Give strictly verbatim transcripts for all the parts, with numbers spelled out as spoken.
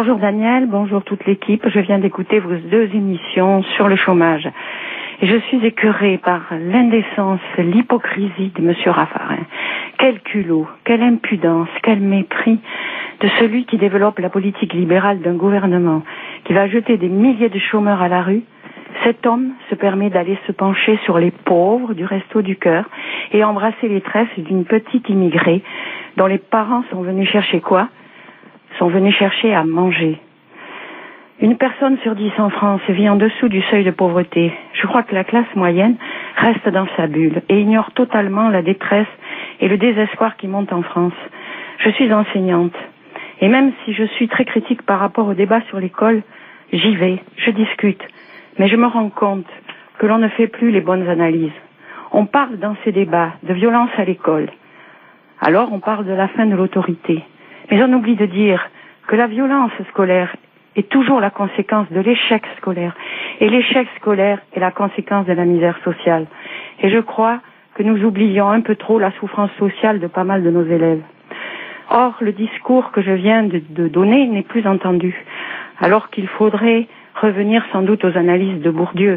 Bonjour Daniel, bonjour toute l'équipe. Je viens d'écouter vos deux émissions sur le chômage. Et je suis écœurée par l'indécence, l'hypocrisie de M. Raffarin. Quel culot, quelle impudence, quel mépris de celui qui développe la politique libérale d'un gouvernement qui va jeter des milliers de chômeurs à la rue. Cet homme se permet d'aller se pencher sur les pauvres du Resto du Cœur et embrasser les tresses d'une petite immigrée dont les parents sont venus chercher quoi ? Sont venus chercher à manger. Une personne sur dix en France vit en dessous du seuil de pauvreté. Je crois que la classe moyenne reste dans sa bulle et ignore totalement la détresse et le désespoir qui montent en France. Je suis enseignante et même si je suis très critique par rapport au débat sur l'école, j'y vais, je discute. Mais je me rends compte que l'on ne fait plus les bonnes analyses. On parle dans ces débats de violence à l'école. Alors on parle de la fin de l'autorité. Mais on oublie de dire que la violence scolaire est toujours la conséquence de l'échec scolaire. Et l'échec scolaire est la conséquence de la misère sociale. Et je crois que nous oublions un peu trop la souffrance sociale de pas mal de nos élèves. Or, le discours que je viens de, de donner n'est plus entendu, alors qu'il faudrait revenir sans doute aux analyses de Bourdieu.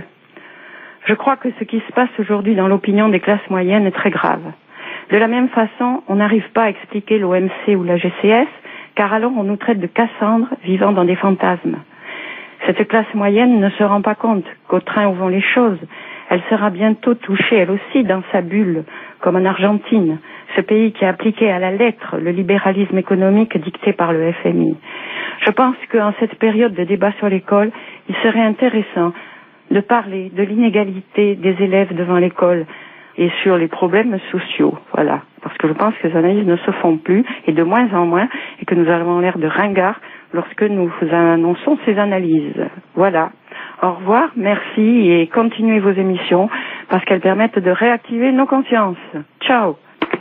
Je crois que ce qui se passe aujourd'hui dans l'opinion des classes moyennes est très grave. De la même façon, on n'arrive pas à expliquer l'O M C ou la G C S, car alors on nous traite de Cassandre vivant dans des fantasmes. Cette classe moyenne ne se rend pas compte qu'au train où vont les choses, elle sera bientôt touchée elle aussi dans sa bulle, comme en Argentine, ce pays qui a appliqué à la lettre le libéralisme économique dicté par le F M I. Je pense qu'en cette période de débat sur l'école, il serait intéressant de parler de l'inégalité des élèves devant l'école et sur les problèmes sociaux, voilà. Parce que je pense que les analyses ne se font plus, et de moins en moins, et que nous avons l'air de ringards lorsque nous annonçons ces analyses. Voilà. Au revoir, merci, et continuez vos émissions, parce qu'elles permettent de réactiver nos consciences. Ciao.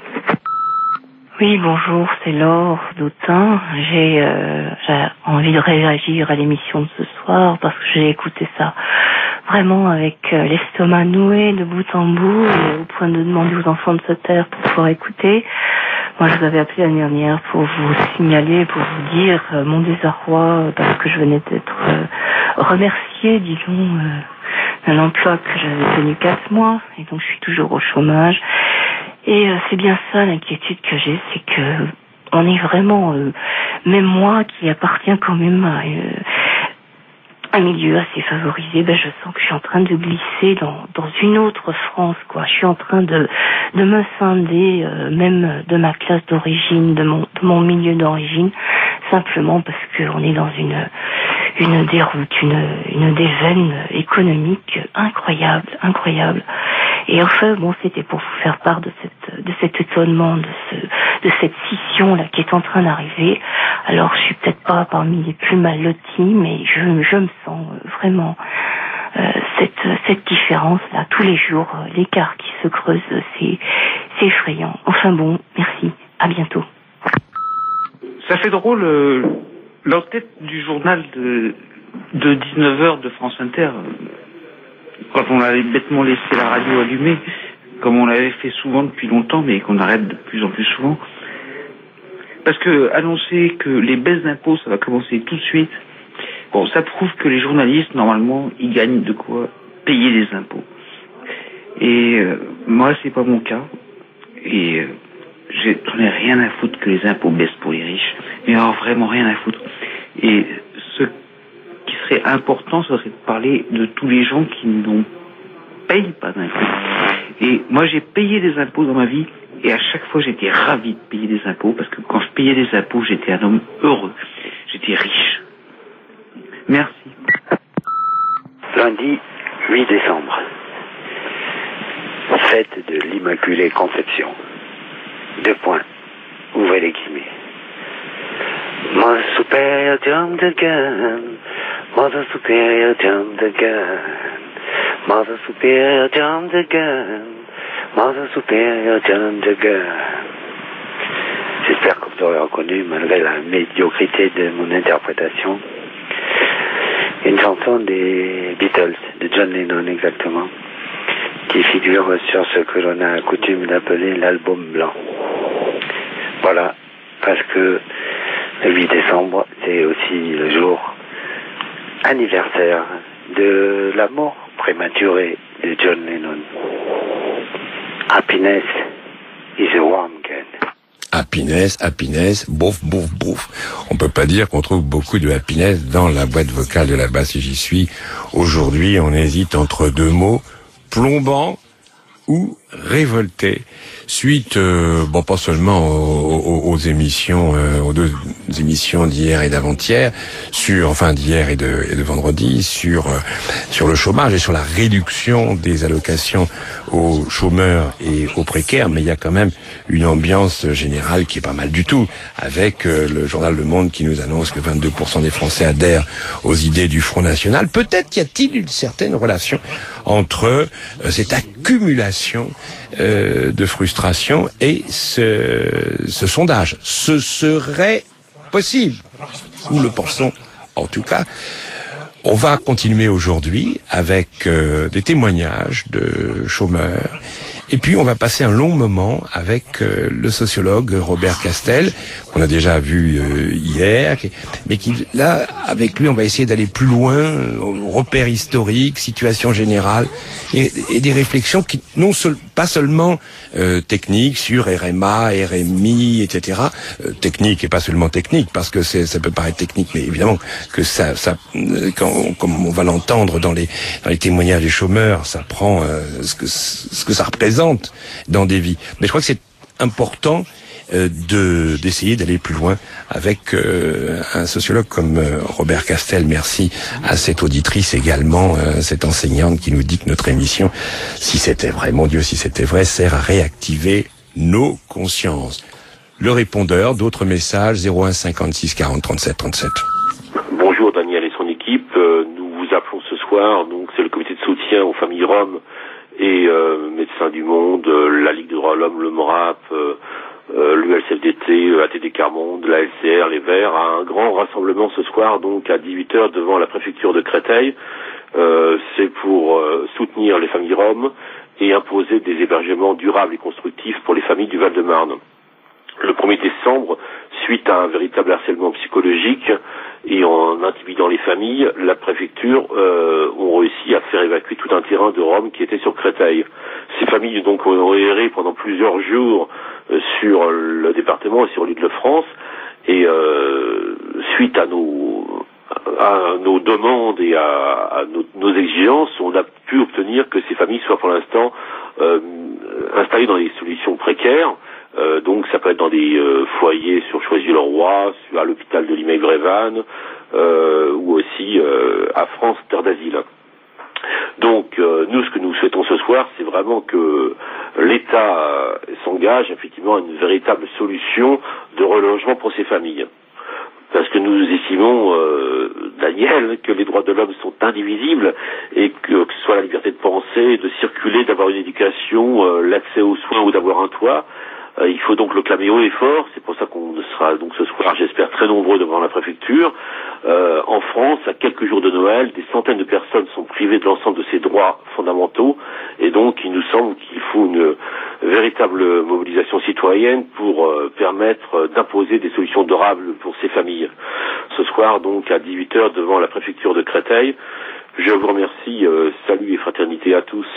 Oui, bonjour, c'est Laure d'Autun. J'ai, euh, j'ai envie de réagir à l'émission de ce soir, parce que j'ai écouté ça vraiment avec euh, l'estomac noué de bout en bout, et au point de demander aux enfants de se taire pour pouvoir écouter. Moi, je vous avais appelé l'année dernière pour vous signaler, pour vous dire euh, mon désarroi, parce que je venais d'être euh, remerciée, disons, euh, d'un emploi que j'avais tenu quatre mois, et donc je suis toujours au chômage. Et euh, c'est bien ça l'inquiétude que j'ai, c'est que on est vraiment, euh, même moi qui appartiens quand même à euh, un milieu assez favorisé, ben je sens que je suis en train de glisser dans dans une autre France, quoi. Je suis en train de de me scinder, euh, même de ma classe d'origine, de mon de mon milieu d'origine, simplement parce que on est dans une une déroute, une une déveine économique incroyable, incroyable. Et enfin, bon, c'était pour vous faire part de cette, de cet étonnement, de ce, de cette scission là qui est en train d'arriver. Alors, je suis peut-être pas parmi les plus mal lotis, mais je, je me sens vraiment euh, cette, cette différence là tous les jours, euh, l'écart qui se creuse, c'est, c'est effrayant. Enfin bon, merci, à bientôt. Ça fait drôle, euh, l'entête du journal de, de dix-neuf heures de France Inter. Quand on avait bêtement laissé la radio allumée, comme on l'avait fait souvent depuis longtemps, mais qu'on arrête de plus en plus souvent. Parce que annoncer que les baisses d'impôts, ça va commencer tout de suite, bon, ça prouve que les journalistes, normalement, ils gagnent de quoi payer les impôts. Et euh, moi, c'est pas mon cas. Et euh, j'en ai rien à foutre que les impôts baissent pour les riches. Mais alors, vraiment rien à foutre. Et ce qui serait important, ce serait de parler de tous les gens qui n'ont payent pas d'impôts. Et moi, j'ai payé des impôts dans ma vie, et à chaque fois, j'étais ravi de payer des impôts, parce que quand je payais des impôts, j'étais un homme heureux. J'étais riche. Merci. Lundi huit décembre. Fête de l'Immaculée Conception. Deux points. Ouvrez les guillemets. Mother Superior jumped the gun. Mother Superior jumped the gun. Mother Superior jumped the gun. Mother Superior jumped the gun. J'espère que vous aurez reconnu, malgré la médiocrité de mon interprétation, une chanson des Beatles, de John Lennon exactement, qui figure sur ce que l'on a coutume d'appeler l'album blanc. Voilà, parce que Le huit décembre, c'est aussi le jour anniversaire de la mort prématurée de John Lennon. Happiness is a warm gun. Happiness, happiness, bouf, bouf, bouf. On peut pas dire qu'on trouve beaucoup de happiness dans la boîte vocale de la basse et j'y suis. Aujourd'hui, on hésite entre deux mots, plombant ou révolté. Suite, euh, bon, pas seulement aux, aux, aux émissions, euh, aux deux émissions d'hier et d'avant-hier, sur, enfin d'hier et de, et de vendredi, sur euh, sur le chômage et sur la réduction des allocations aux chômeurs et aux précaires, mais il y a quand même une ambiance générale qui est pas mal du tout, avec euh, le journal Le Monde qui nous annonce que vingt-deux pour cent des Français adhèrent aux idées du Front National. Peut-être y a-t-il une certaine relation entre euh, cette accumulation euh, de frustration et ce, ce sondage. Ce serait possible. Nous le pensons en tout cas. On va continuer aujourd'hui avec euh, des témoignages de chômeurs. Et puis on va passer un long moment avec euh, le sociologue Robert Castel, qu'on a déjà vu euh, hier, mais qui là, avec lui, on va essayer d'aller plus loin, euh, repères historiques, situation générale, et, et des réflexions qui non seul, pas seulement euh, techniques sur R M A, R M I, et cetera. Euh, technique et pas seulement technique, parce que c'est, ça peut paraître technique, mais évidemment que ça, ça quand, comme on va l'entendre dans les, dans les témoignages des chômeurs, ça prend euh, ce que ce que ça représente dans des vies. Mais je crois que c'est important euh, de d'essayer d'aller plus loin avec euh, un sociologue comme euh, Robert Castel. Merci à cette auditrice également, euh, cette enseignante qui nous dit que notre émission, si c'était vrai, mon Dieu, si c'était vrai, sert à réactiver nos consciences. Le répondeur, d'autres messages, zéro un cinquante-six quarante trente-sept trente-sept. Bonjour Daniel et son équipe, euh, nous vous appelons ce soir, donc c'est le comité de soutien aux familles roms et euh, Médecins du Monde, euh, la Ligue des droits de l'homme, le MORAP, euh, euh, l'U L C F D T, euh, A T D Carmonde, la L C R, les Verts, à un grand rassemblement ce soir, donc à dix-huit heures devant la préfecture de Créteil. Euh, c'est pour euh, soutenir les familles roms et imposer des hébergements durables et constructifs pour les familles du Val-de-Marne. Le premier décembre, suite à un véritable harcèlement psychologique et en intimidant les familles, la préfecture euh, ont réussi à faire évacuer tout un terrain de Roms qui était sur Créteil. Ces familles donc ont erré pendant plusieurs jours euh, sur le département et sur l'Île-de-France et euh, suite à nos à nos demandes et à, à nos, nos exigences, on a pu obtenir que ces familles soient pour l'instant euh, installées dans des solutions précaires. Euh, donc ça peut être dans des euh, foyers sur Choisy-le-Roi, à l'hôpital de Limay-Grévannes, euh, ou aussi euh, à France Terre d'Asile. Donc euh, nous, ce que nous souhaitons ce soir, c'est vraiment que l'État euh, s'engage effectivement à une véritable solution de relogement pour ces familles. Parce que nous estimons, euh, Daniel, que les droits de l'homme sont indivisibles et que, que ce soit la liberté de penser, de circuler, d'avoir une éducation, euh, l'accès aux soins ou d'avoir un toit, Euh, il faut donc le clamer haut et fort. C'est pour ça qu'on sera donc ce soir, j'espère, très nombreux devant la préfecture. Euh, en France, à quelques jours de Noël, des centaines de personnes sont privées de l'ensemble de ces droits fondamentaux. Et donc, il nous semble qu'il faut une véritable mobilisation citoyenne pour euh, permettre d'imposer des solutions durables pour ces familles. Ce soir, donc, à dix-huit heures, devant la préfecture de Créteil. Je vous remercie. Euh, salut et fraternité à tous.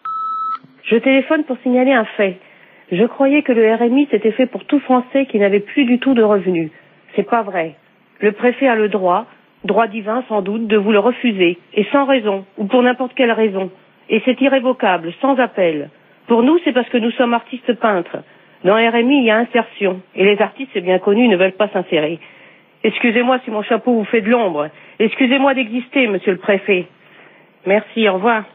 Je téléphone pour signaler un fait. Je croyais que le R M I s'était fait pour tout Français qui n'avait plus du tout de revenus. C'est pas vrai. Le préfet a le droit, droit divin sans doute, de vous le refuser, et sans raison, ou pour n'importe quelle raison. Et c'est irrévocable, sans appel. Pour nous, c'est parce que nous sommes artistes peintres. Dans R M I, il y a insertion, et les artistes, c'est bien connu, ne veulent pas s'insérer. Excusez-moi si mon chapeau vous fait de l'ombre. Excusez-moi d'exister, monsieur le préfet. Merci, au revoir.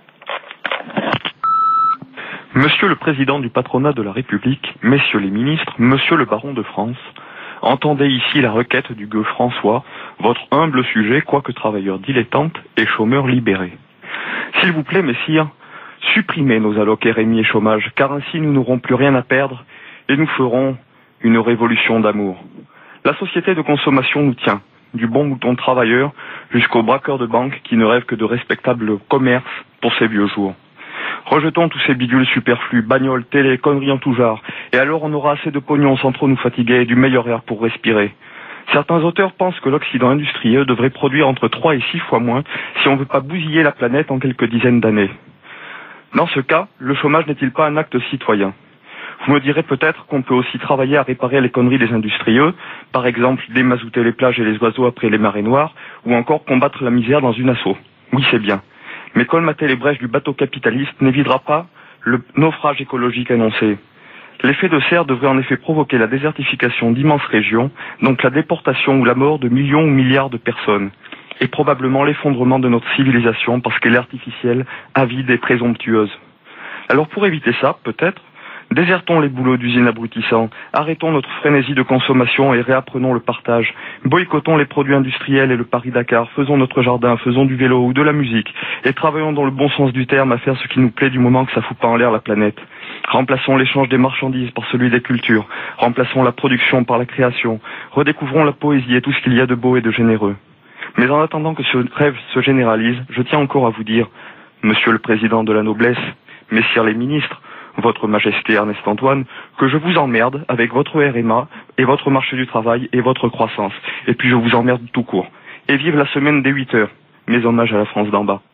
Monsieur le Président du Patronat de la République, Messieurs les ministres, Monsieur le Baron de France, entendez ici la requête du gueux François, votre humble sujet, quoique travailleur dilettante et chômeur libéré. S'il vous plaît, messire, supprimez nos allocs R M I et chômage, car ainsi nous n'aurons plus rien à perdre et nous ferons une révolution d'amour. La société de consommation nous tient, du bon mouton travailleur jusqu'au braqueur de banque qui ne rêve que de respectable commerce pour ses vieux jours. Rejetons tous ces bidules superflus, bagnoles, télé, conneries en tout genre, et alors on aura assez de pognon sans trop nous fatiguer et du meilleur air pour respirer. Certains auteurs pensent que l'Occident industriel devrait produire entre trois et six fois moins si on ne veut pas bousiller la planète en quelques dizaines d'années. Dans ce cas, le chômage n'est-il pas un acte citoyen ? Vous me direz peut-être qu'on peut aussi travailler à réparer les conneries des industrieux, par exemple démazouter les plages et les oiseaux après les marées noires, ou encore combattre la misère dans une asso. Oui, c'est bien. Mais colmater les brèches du bateau capitaliste n'évitera pas le naufrage écologique annoncé. L'effet de serre devrait en effet provoquer la désertification d'immenses régions, donc la déportation ou la mort de millions ou milliards de personnes, et probablement l'effondrement de notre civilisation parce qu'elle est artificielle, avide et présomptueuse. Alors pour éviter ça, peut-être, désertons les boulots d'usines abrutissants, arrêtons notre frénésie de consommation et réapprenons le partage, boycottons les produits industriels et le Paris-Dakar, faisons notre jardin, faisons du vélo ou de la musique, et travaillons dans le bon sens du terme à faire ce qui nous plaît du moment que ça fout pas en l'air la planète. Remplaçons l'échange des marchandises par celui des cultures, remplaçons la production par la création, redécouvrons la poésie et tout ce qu'il y a de beau et de généreux. Mais en attendant que ce rêve se généralise, je tiens encore à vous dire, Monsieur le Président de la Noblesse, Messieurs les ministres, Votre Majesté Ernest Antoine, que je vous emmerde avec votre R M A et votre marché du travail et votre croissance. Et puis je vous emmerde tout court. Et vive la semaine des huit heures. Mes hommages à la France d'en bas.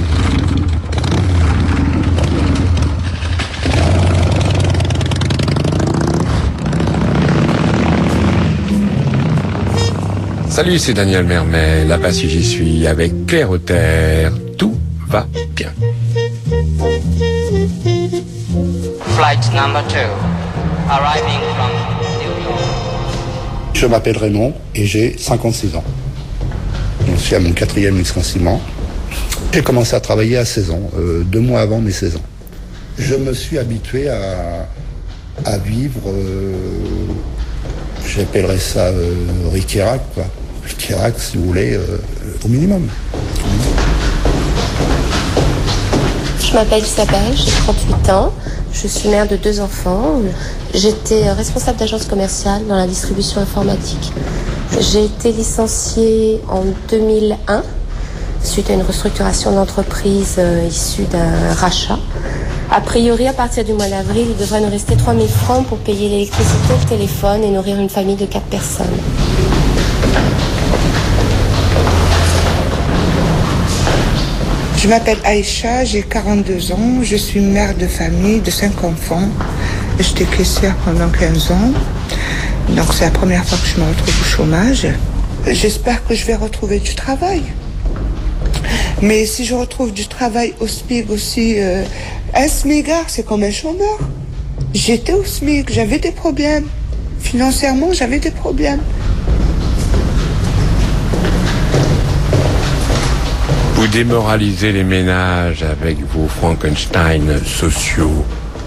Salut, c'est Daniel Mermet, là-bas si j'y suis, avec Claire Auter. Tout va bien. Flight number two, arriving from New York. Je m'appelle Raymond et j'ai cinquante-six ans. Je suis à mon quatrième licenciement. J'ai commencé à travailler à seize ans, euh, deux mois avant mes seize ans. Je me suis habitué à, à vivre, euh, j'appellerais ça euh, Ric-et-Rac, quoi. Ric-et-Rac, si vous voulez, euh, au minimum. Je m'appelle Isabelle, j'ai trente-huit ans. Je suis mère de deux enfants. J'étais responsable d'agence commerciale dans la distribution informatique. J'ai été licenciée en deux mille un suite à une restructuration d'entreprise euh, issue d'un rachat. A priori, à partir du mois d'avril, il devrait nous rester trois mille francs pour payer l'électricité, le téléphone et nourrir une famille de quatre personnes. Je m'appelle Aïcha, j'ai quarante-deux ans, je suis mère de famille de cinq enfants. J'étais caissière pendant quinze ans, donc c'est la première fois que je me retrouve au chômage. J'espère que je vais retrouver du travail. Mais si je retrouve du travail au SMIC aussi, euh, un smigard, c'est comme un chômeur. J'étais au SMIC, j'avais des problèmes. Financièrement, j'avais des problèmes. Vous démoralisez les ménages avec vos Frankenstein sociaux.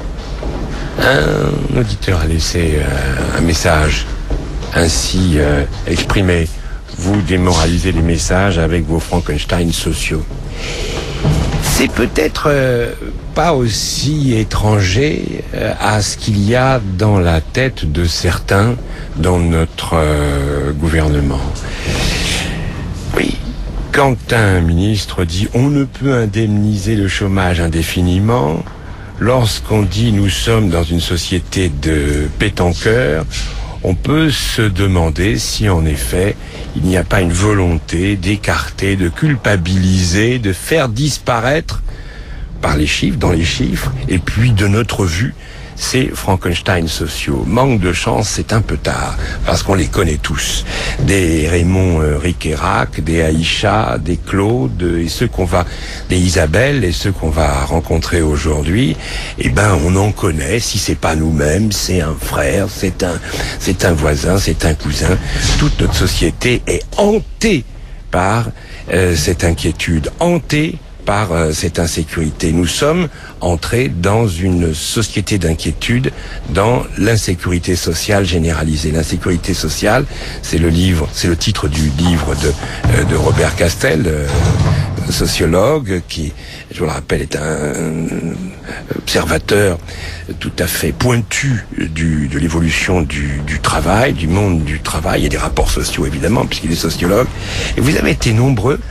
Un auditeur a laissé euh, un message ainsi euh, exprimé. Vous démoralisez les messages avec vos Frankenstein sociaux. C'est peut-être euh, pas aussi étranger euh, à ce qu'il y a dans la tête de certains dans notre euh, gouvernement. Oui. Quand un ministre dit « on ne peut indemniser le chômage indéfiniment », lorsqu'on dit « nous sommes dans une société de pétanqueurs », on peut se demander si en effet il n'y a pas une volonté d'écarter, de culpabiliser, de faire disparaître par les chiffres, dans les chiffres, et puis de notre vue, ces Frankenstein sociaux. Manque de chance, c'est un peu tard, parce qu'on les connaît tous. Des Raymond euh, Ric-et-Rac, des Aïcha, des Claude, et ceux qu'on va, des Isabelle, et ceux qu'on va rencontrer aujourd'hui, eh ben, on en connaît. Si c'est pas nous-mêmes, c'est un frère, c'est un, c'est un voisin, c'est un cousin. Toute notre société est hantée par euh, cette inquiétude, hantée par euh, cette insécurité. Nous sommes entrés dans une société d'inquiétude, dans l'insécurité sociale généralisée. L'insécurité sociale, c'est le livre, c'est le titre du livre de, euh, de Robert Castel, euh, sociologue, qui, je vous le rappelle, est un observateur tout à fait pointu du, de l'évolution du, du travail, du monde du travail et des rapports sociaux, évidemment, puisqu'il est sociologue. Et vous avez été nombreux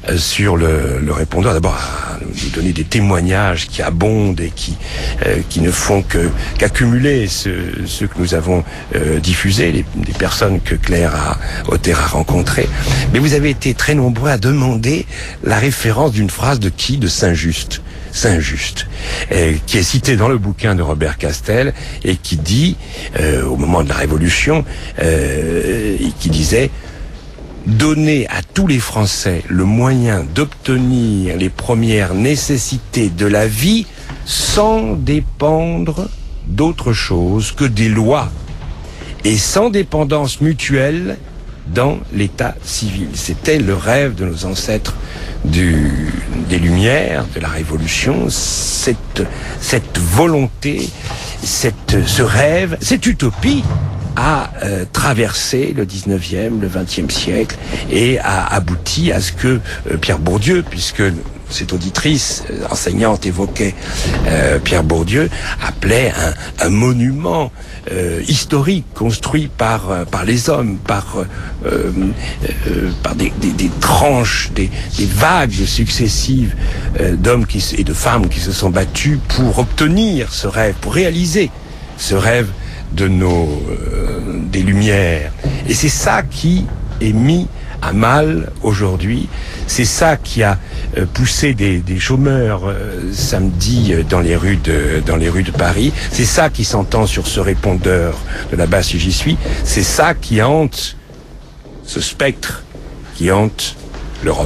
euh, sur le, le répondeur, d'abord à nous donner des témoignages qui abondent et qui euh, qui ne font que qu'accumuler ceux, ceux que nous avons euh, diffusés, les, les personnes que Claire a, Auter a rencontrées. Mais vous avez été très nombreux à demander la référence d'une phrase de qui? De Saint-Just. Saint-Just, euh, qui est cité dans le bouquin de Robert Castel et qui dit, euh, au moment de la Révolution, euh, qui disait « Donner à tous les Français le moyen d'obtenir les premières nécessités de la vie sans dépendre d'autre chose que des lois et sans dépendance mutuelle dans l'état civil. » C'était le rêve de nos ancêtres du, des Lumières, de la Révolution, cette, cette volonté, cette, ce rêve, cette utopie a euh, traversé le dix-neuvième, le vingtième siècle et a abouti à ce que euh, Pierre Bourdieu, puisque cette auditrice euh, enseignante évoquait euh, Pierre Bourdieu, appelait un, un monument euh, historique construit par euh, par les hommes, par euh, euh, par des, des, des tranches, des, des vagues successives euh, d'hommes qui, et de femmes qui se sont battus pour obtenir ce rêve, pour réaliser ce rêve de nos euh, des Lumières. Et c'est ça qui est mis à mal aujourd'hui. C'est ça qui a euh, poussé des, des chômeurs euh, samedi euh, dans les rues de dans les rues de Paris. C'est ça qui s'entend sur ce répondeur de la base si j'y suis. C'est ça qui hante ce spectre qui hante l'Europe.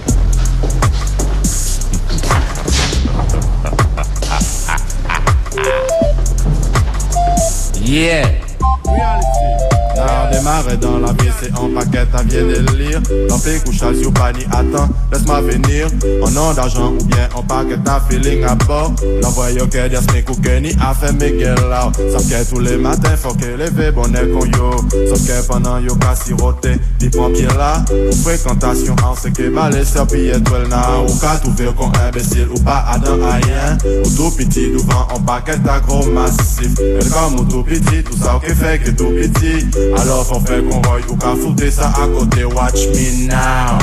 Yeah. On démarre dans la vie, c'est en paquet à vieux délire. L'enfer couche à Ziopani, attends, laisse-moi venir. En nom d'argent ou bien en paquet à feeling à bord. L'envoyé au quai d'Yasmik ou Kenny a fait Miguel là. Sauf que tous les matins, faut que lever bonnet qu'on yo. Sauf que pendant yo qu'à siroter, dit prend pied là. Pour fréquentation, en ce que balai sur pied toi là. Ou qu'à trouver qu'on imbécile ou pas à d'un rien. Ou tout petit, devant en paquet à gros massif. Et comme ou tout petit, tout ça qui fait que tout petit. Alors faut faire qu'on voie ou qu'à foutre ça à côté. Watch me now.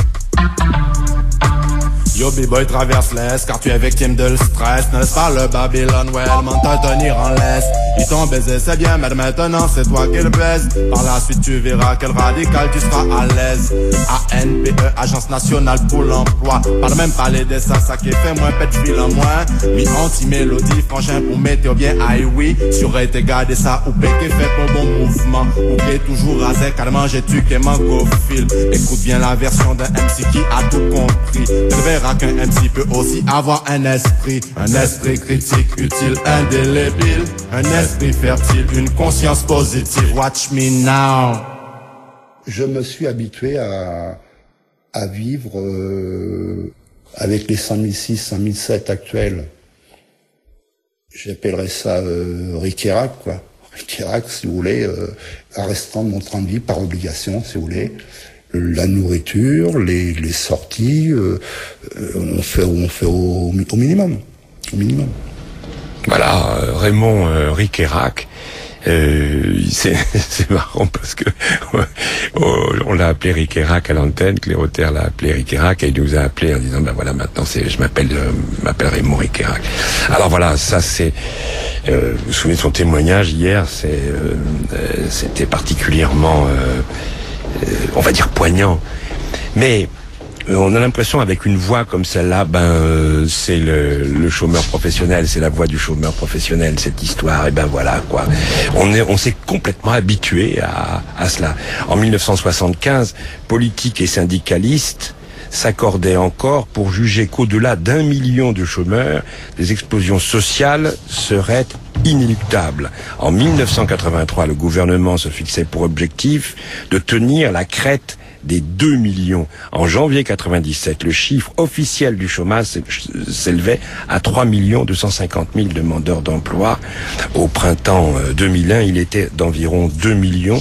Yo B-boy traverse l'Est, car tu es victime de le stress. N'est-ce pas le Babylone, ouais, le mental tenir en laisse. Ils t'ont baisé, c'est bien, mais maintenant c'est toi qui le baise. Par la suite tu verras quel radical tu seras à l'aise. A N P E, Agence Nationale pour l'Emploi. Parle même pas les dessins, ça qui fait moins pète fil en moins. Mi anti-mélodie, frangin pour mettre bien aïe oui. Sur été gardé ça, ou péqué fait pour bon mouvement. Ou péqué toujours rasé, carrément j'ai tu qu'est mangophile. Écoute bien la version d'un M C qui a tout compris. Tu verras qu'un M C peut aussi avoir un esprit. Un esprit critique, utile, indélébile. Un esprit fertile, une conscience positive. Watch me now. Je me suis habitué à, à vivre euh, avec les cent mille six, cent mille sept actuels. J'appellerais ça euh, Riquerac, quoi. Riquerac, si vous voulez, euh, un restant de mon train de vie par obligation, si vous voulez. La nourriture, les, les sorties, euh, on fait, on fait au, au minimum, au minimum. Voilà, euh, Raymond euh, Riquerac, euh, c'est, c'est marrant parce que euh, on l'a appelé Riquerac à l'antenne, Claire Auter l'a appelé Riquerac et il nous a appelé en disant ben voilà maintenant c'est, je m'appelle, euh, m'appelle Raymond Riquerac. Alors voilà, ça c'est, euh, vous vous souvenez de son témoignage hier, c'est, euh, euh, c'était particulièrement euh, Euh, on va dire poignant, mais euh, on a l'impression avec une voix comme celle-là, ben euh, c'est le, le chômeur professionnel, c'est la voix du chômeur professionnel cette histoire. Et ben voilà quoi, on est, on s'est complètement habitué à, à cela. En mille neuf cent soixante-quinze, politiques et syndicalistes s'accordaient encore pour juger qu'au-delà d'un million de chômeurs, des explosions sociales seraient inéluctables. En mille neuf cent quatre-vingt-trois, le gouvernement se fixait pour objectif de tenir la crête des deux millions. En janvier quatre-vingt-dix-sept, le chiffre officiel du chômage s'élevait à trois millions deux cent cinquante mille demandeurs d'emploi. Au printemps deux mille un, il était d'environ deux millions.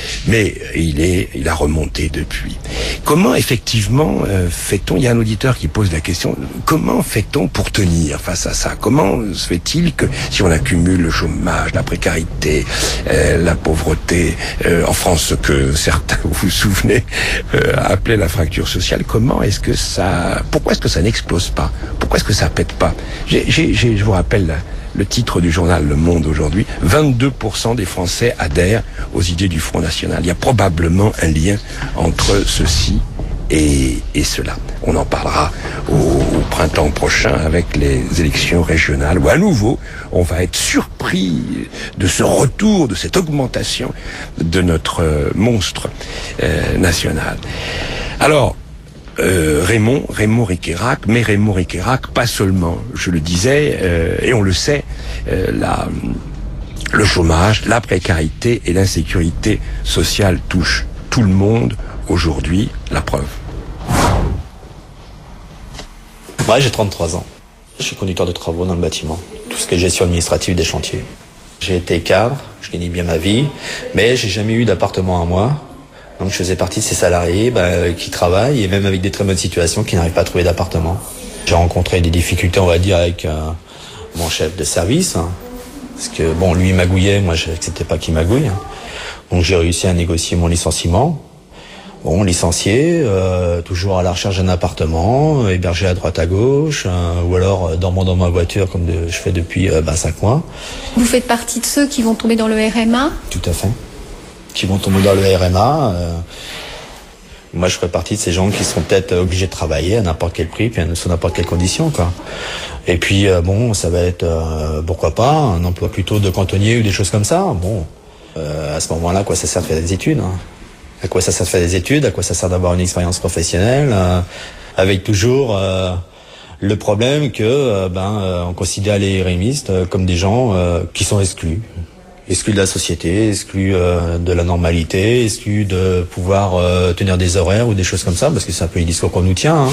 mais il est, il a remonté depuis. Comment effectivement euh, fait-on? Il y a un auditeur qui pose la question, comment fait-on pour tenir face à ça? Comment se fait-il que si on accumule le chômage, la précarité, euh, la pauvreté, euh, en France, ce que certains, vous vous souvenez, euh, appelaient la fracture sociale, comment est-ce que ça, pourquoi est-ce que ça n'explose pas? Pourquoi est-ce que ça pète pas? J'ai, j'ai, j'ai, je vous rappelle le titre du journal Le Monde aujourd'hui, vingt-deux pour cent des Français adhèrent aux idées du Front National. Il y a probablement un lien entre ceci et, et cela. On en parlera au, au printemps prochain avec les élections régionales où à nouveau on va être surpris de ce retour, de cette augmentation de notre euh, monstre euh, national. Alors, Euh, Raymond, Raymond Riquérac, mais Raymond Riquérac, pas seulement, je le disais, euh, et on le sait, euh, la, le chômage, la précarité et l'insécurité sociale touchent tout le monde aujourd'hui, la preuve. Moi, j'ai trente-trois ans. Je suis conducteur de travaux dans le bâtiment, tout ce qui est gestion administrative des chantiers. J'ai été cadre, je gagnais bien ma vie, mais j'ai jamais eu d'appartement à moi. Donc je faisais partie de ces salariés bah, qui travaillent et même avec des très bonnes situations qui n'arrivent pas à trouver d'appartement. J'ai rencontré des difficultés, on va dire, avec euh, mon chef de service. Hein, parce que bon, lui il magouillait, moi je n'acceptais pas qu'il magouille. Hein. Donc j'ai réussi à négocier mon licenciement. Bon, licencié, euh, toujours à la recherche d'un appartement, hébergé à droite à gauche, euh, ou alors euh, dormant dans ma voiture comme de, je fais depuis euh, bah, cinq mois. Vous faites partie de ceux qui vont tomber dans le R M A ? Tout à fait. Qui vont tomber dans le R M A. Euh, moi, je ferais partie de ces gens qui seront peut-être obligés de travailler à n'importe quel prix, puis sous n'importe quelle condition, quoi. Et puis, euh, bon, ça va être, euh, pourquoi pas, un emploi plutôt de cantonnier ou des choses comme ça. Bon, euh, à ce moment-là, à quoi ça sert de faire des études, hein? À quoi ça sert de faire des études? À quoi ça sert d'avoir une expérience professionnelle, euh, avec toujours euh, le problème que, euh, ben, euh, on considère les RMistes euh, comme des gens euh, qui sont exclus. Exclus de la société, exclus euh, de la normalité, exclus de pouvoir euh, tenir des horaires ou des choses comme ça, parce que c'est un peu les discours qu'on nous tient. Hein.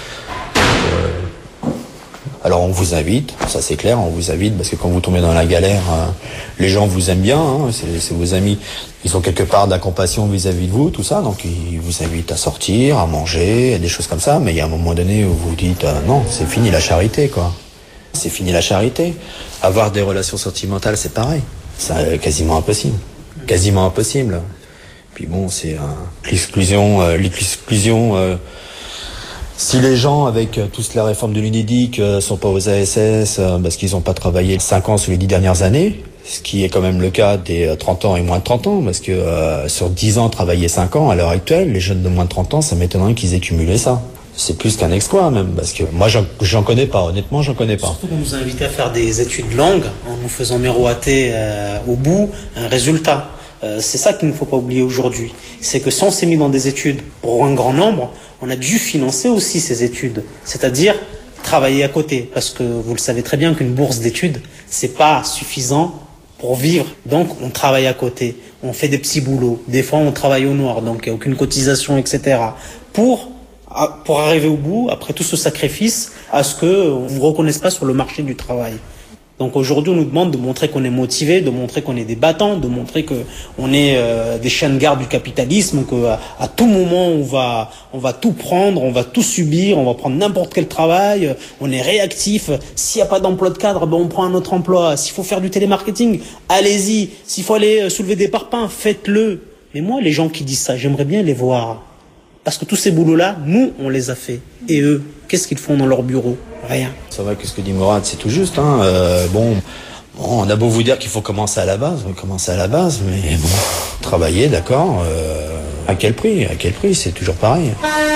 Euh, alors on vous invite, ça c'est clair, on vous invite, parce que quand vous tombez dans la galère, euh, les gens vous aiment bien, hein, c'est, c'est vos amis, ils ont quelque part de la compassion vis-à-vis de vous, tout ça, donc ils vous invitent à sortir, à manger, à des choses comme ça, mais il y a un moment donné où vous vous dites, euh, non, c'est fini la charité, quoi. C'est fini la charité. Avoir des relations sentimentales, c'est pareil. C'est quasiment impossible. Quasiment impossible. Puis bon, c'est euh, l'exclusion, euh, l'exclusion. Euh, si les gens, avec euh, toute la réforme de l'UNEDIC, euh, sont pas aux A S S euh, parce qu'ils n'ont pas travaillé cinq ans sur les dix dernières années, ce qui est quand même le cas des euh, trente ans et moins de trente ans, parce que euh, sur dix ans, travailler cinq ans, à l'heure actuelle, les jeunes de moins de trente ans, ça m'étonnerait qu'ils aient cumulé ça. C'est plus qu'un exploit même, parce que moi j'en, j'en connais pas, honnêtement j'en connais pas. Surtout qu'on nous a invités à faire des études longues en nous faisant miroiter euh, au bout un résultat. Euh, c'est ça qu'il ne faut pas oublier aujourd'hui. C'est que si on s'est mis dans des études pour un grand nombre, on a dû financer aussi ces études. C'est-à-dire travailler à côté. Parce que vous le savez très bien qu'une bourse d'études, c'est pas suffisant pour vivre. Donc on travaille à côté. On fait des petits boulots. Des fois on travaille au noir, donc il n'y a aucune cotisation, et cetera. Pour pour arriver au bout, après tout ce sacrifice, à ce qu'on ne vous reconnaisse pas sur le marché du travail. Donc aujourd'hui, on nous demande de montrer qu'on est motivé, de montrer qu'on est des battants, de montrer qu'on est euh, des chiens de garde du capitalisme, qu'à à tout moment, on va, on va tout prendre, on va tout subir, on va prendre n'importe quel travail, on est réactif. S'il n'y a pas d'emploi de cadre, ben on prend un autre emploi. S'il faut faire du télémarketing, allez-y. S'il faut aller soulever des parpaings, faites-le. Mais moi, les gens qui disent ça, j'aimerais bien les voir. Parce que tous ces boulots-là, nous, on les a faits. Et eux, qu'est-ce qu'ils font dans leur bureau? Rien. C'est vrai que ce que dit Morad, c'est tout juste. Hein. Euh, bon, bon, on a beau vous dire qu'il faut commencer à la base, on va commencer à la base, mais bon, travailler, d'accord. Euh, à quel prix? À quel prix? C'est toujours pareil.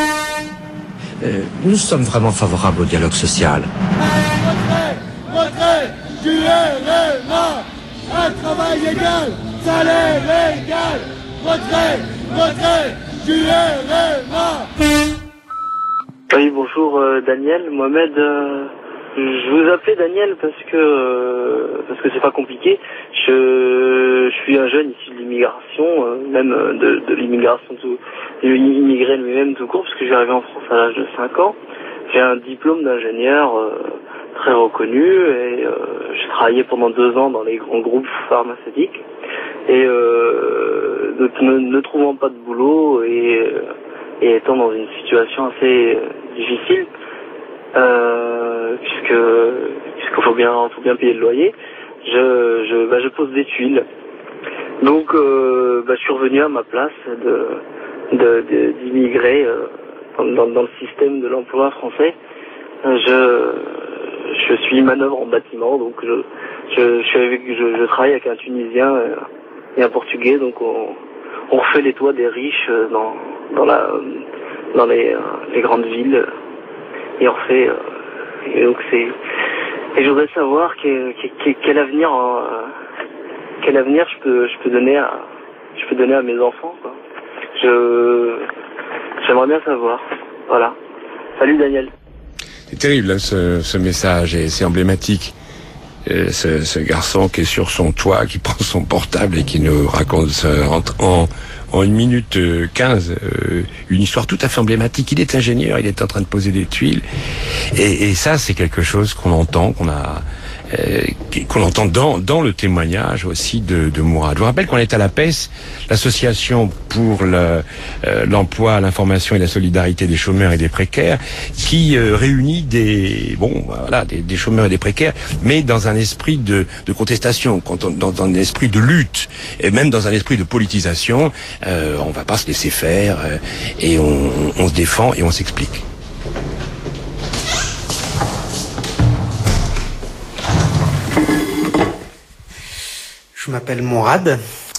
Euh, nous sommes vraiment favorables au dialogue social. Retrait, retrait du R M A, un travail égal, salaire égal. Retrait, retrait du R M A. Oui, bonjour euh, Daniel, Mohamed. Euh, je vous appelais Daniel parce que euh, parce que c'est pas compliqué. Je, je suis un jeune issu de l'immigration, euh, même de, de l'immigration tout, immigré lui-même tout court, parce que je suis arrivé en France à l'âge de cinq ans. J'ai un diplôme d'ingénieur euh, très reconnu et euh, j'ai travaillé pendant deux ans dans les grands groupes pharmaceutiques. Et euh, ne, ne trouvant pas de boulot et, et étant dans une situation assez difficile, euh, puisque puisqu'il faut bien, faut bien payer le loyer, je, je, bah, je pose des tuiles. Donc, euh, bah, je suis revenu à ma place de, de, de d'immigré euh, dans, dans le système de l'emploi français. Je, je suis manœuvre en bâtiment, donc je, je, je, suis avec, je, je travaille avec un Tunisien et un Portugais, donc on, on refait les toits des riches dans, dans, la, dans les, les grandes villes, et on refait, et donc c'est, et je voudrais savoir quel, quel, quel avenir, quel avenir je peux, je peux donner à, je peux donner à mes enfants, quoi. Je, j'aimerais bien savoir, voilà. Salut Daniel. C'est terrible, hein, ce, ce message, et c'est emblématique. Euh, ce, ce garçon qui est sur son toit, qui prend son portable et qui nous raconte euh, en, en, en une minute euh, quinze euh, une histoire tout à fait emblématique. Il est ingénieur, il est en train de poser des tuiles, et, et ça, c'est quelque chose qu'on entend, qu'on a, euh, qu'on entend dans, dans le témoignage aussi de, de Mourad. Je vous rappelle qu'on est à la P E S, l'association pour le, euh, l'emploi, l'information et la solidarité des chômeurs et des précaires, qui euh, réunit des, bon, voilà, des, des chômeurs et des précaires, mais dans un esprit de, de contestation, dans, dans un esprit de lutte, et même dans un esprit de politisation. Euh, on va pas se laisser faire, euh, et on, on, on se défend et on s'explique. Je m'appelle Mourad,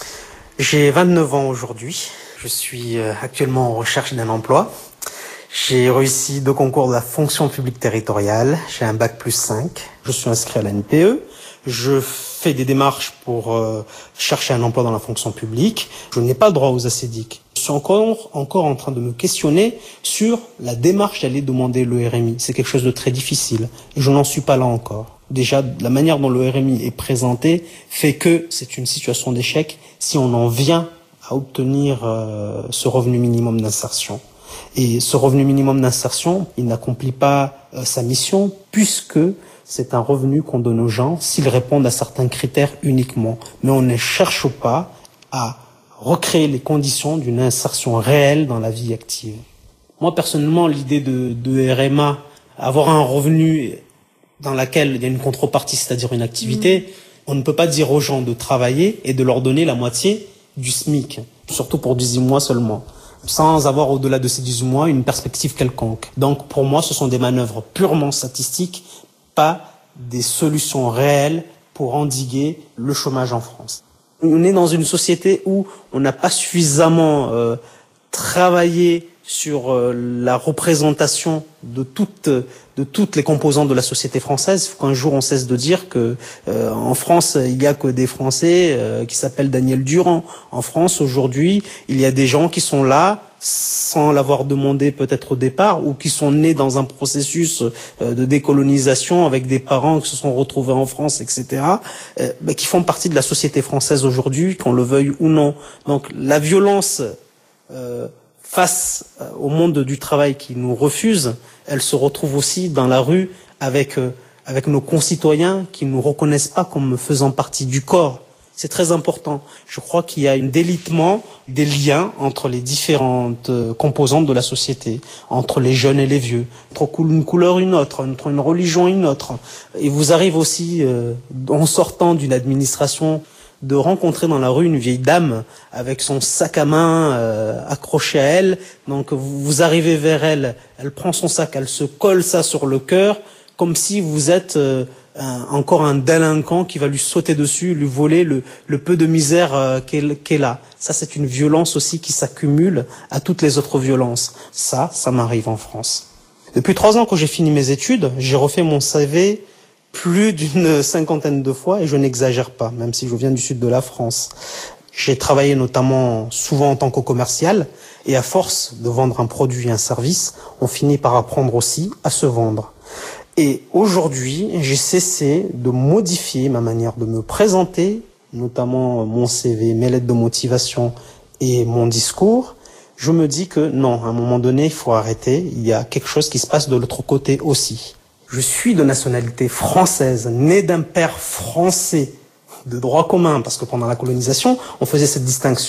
j'ai vingt-neuf ans aujourd'hui, je suis actuellement en recherche d'un emploi. J'ai réussi deux concours de la fonction publique territoriale, j'ai un bac plus cinq, je suis inscrit à la N P E, je fais des démarches pour euh, chercher un emploi dans la fonction publique, je n'ai pas le droit aux assédiques. Je suis encore, encore en train de me questionner sur la démarche d'aller demander le R M I. C'est quelque chose de très difficile et je n'en suis pas là encore. Déjà, la manière dont le R M I est présenté fait que c'est une situation d'échec si on en vient à obtenir euh, ce revenu minimum d'insertion. Et ce revenu minimum d'insertion, il n'accomplit pas euh, sa mission puisque c'est un revenu qu'on donne aux gens s'ils répondent à certains critères uniquement. Mais on ne cherche pas à recréer les conditions d'une insertion réelle dans la vie active. Moi, personnellement, l'idée de, de R M A, avoir un revenu dans laquelle il y a une contrepartie, c'est-à-dire une activité, mmh. on ne peut pas dire aux gens de travailler et de leur donner la moitié du SMIC, surtout pour dix-huit mois seulement, sans avoir au-delà de ces dix-huit mois une perspective quelconque. Donc pour moi, ce sont des manœuvres purement statistiques, pas des solutions réelles pour endiguer le chômage en France. On est dans une société où on n'a pas suffisamment euh, travaillé sur euh, la représentation de toutes de toutes les composantes de la société française. Il faut qu'un jour on cesse de dire que euh, en France il y a que des Français euh, qui s'appellent Daniel Durand. En France aujourd'hui il y a des gens qui sont là sans l'avoir demandé peut-être au départ, ou qui sont nés dans un processus euh, de décolonisation avec des parents qui se sont retrouvés en France, et cetera, euh, bah, qui font partie de la société française aujourd'hui, qu'on le veuille ou non. Donc la violence euh, face au monde du travail qui nous refuse, elle se retrouve aussi dans la rue avec euh, avec nos concitoyens qui nous reconnaissent pas comme faisant partie du corps. C'est très important. Je crois qu'il y a un délitement des liens entre les différentes euh, composantes de la société, entre les jeunes et les vieux, entre une couleur et une autre, entre une religion et une autre. Et vous arrive aussi, euh, en sortant d'une administration, de rencontrer dans la rue une vieille dame avec son sac à main euh, accroché à elle. Donc vous, vous arrivez vers elle, elle prend son sac, elle se colle ça sur le cœur, comme si vous êtes euh, un, encore un délinquant qui va lui sauter dessus, lui voler le, le peu de misère euh, qu'elle, qu'elle a. Ça, c'est une violence aussi qui s'accumule à toutes les autres violences. Ça, ça m'arrive en France. Depuis trois ans que j'ai fini mes études, j'ai refait mon C V plus d'une cinquantaine de fois, et je n'exagère pas, même si je viens du sud de la France. J'ai travaillé notamment souvent en tant que commercial, et à force de vendre un produit et un service, on finit par apprendre aussi à se vendre. Et aujourd'hui, j'ai cessé de modifier ma manière de me présenter, notamment mon C V, mes lettres de motivation et mon discours. Je me dis que non, à un moment donné, il faut arrêter, il y a quelque chose qui se passe de l'autre côté aussi. Je suis de nationalité française, né d'un père français, de droit commun, parce que pendant la colonisation, on faisait cette distinction.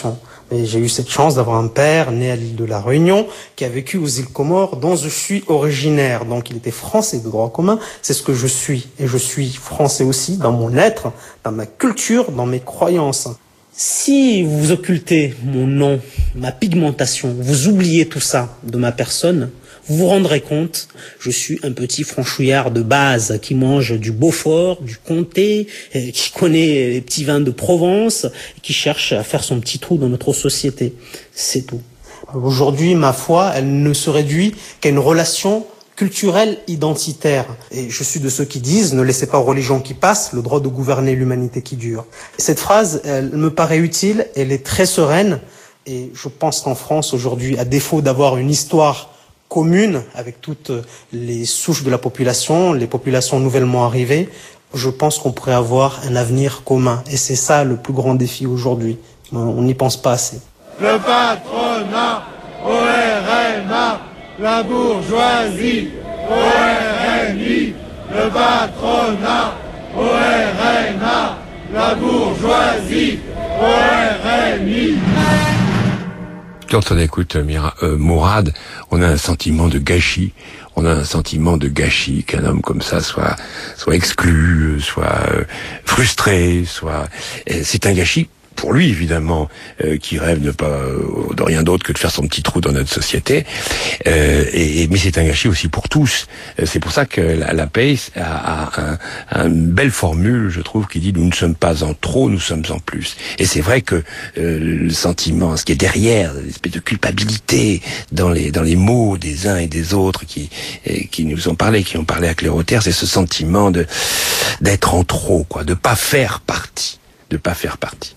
Et j'ai eu cette chance d'avoir un père né à l'île de la Réunion qui a vécu aux îles Comores dont je suis originaire. Donc il était français de droit commun, c'est ce que je suis. Et je suis français aussi dans mon être, dans ma culture, dans mes croyances. Si vous occultez mon nom, ma pigmentation, vous oubliez tout ça de ma personne, vous vous rendrez compte, je suis un petit franchouillard de base qui mange du Beaufort, du Comté, qui connaît les petits vins de Provence, qui cherche à faire son petit trou dans notre société. C'est tout. Aujourd'hui, ma foi, elle ne se réduit qu'à une relation culturelle identitaire. Et je suis de ceux qui disent, ne laissez pas aux religions qui passent le droit de gouverner l'humanité qui dure. Cette phrase, elle me paraît utile, elle est très sereine, et je pense qu'en France, aujourd'hui, à défaut d'avoir une histoire commune avec toutes les souches de la population, les populations nouvellement arrivées, je pense qu'on pourrait avoir un avenir commun. Et c'est ça le plus grand défi aujourd'hui. On n'y pense pas assez. Le patronat, O R N A, la bourgeoisie, O R N I. Le patronat, O R N A, la bourgeoisie, O R N I. Quand on écoute Mira, euh, Mourad, on a un sentiment de gâchis. On a un sentiment de gâchis qu'un homme comme ça soit soit exclu, soit euh, frustré, soit. Euh, c'est un gâchis pour lui évidemment, euh, qui rêve de pas euh, de rien d'autre que de faire son petit trou dans notre société. Euh, et, mais c'est un gâchis aussi pour tous. Euh, c'est pour ça que la, la P A C E a, a, a, a une belle formule, je trouve, qui dit nous ne sommes pas en trop, nous sommes en plus. Et c'est vrai que euh, le sentiment, ce qui est derrière, l'espèce de culpabilité dans les dans les mots des uns et des autres qui et, qui nous ont parlé, qui ont parlé à Claire-Auterre, c'est ce sentiment de d'être en trop, quoi, de pas faire partie, de pas faire partie.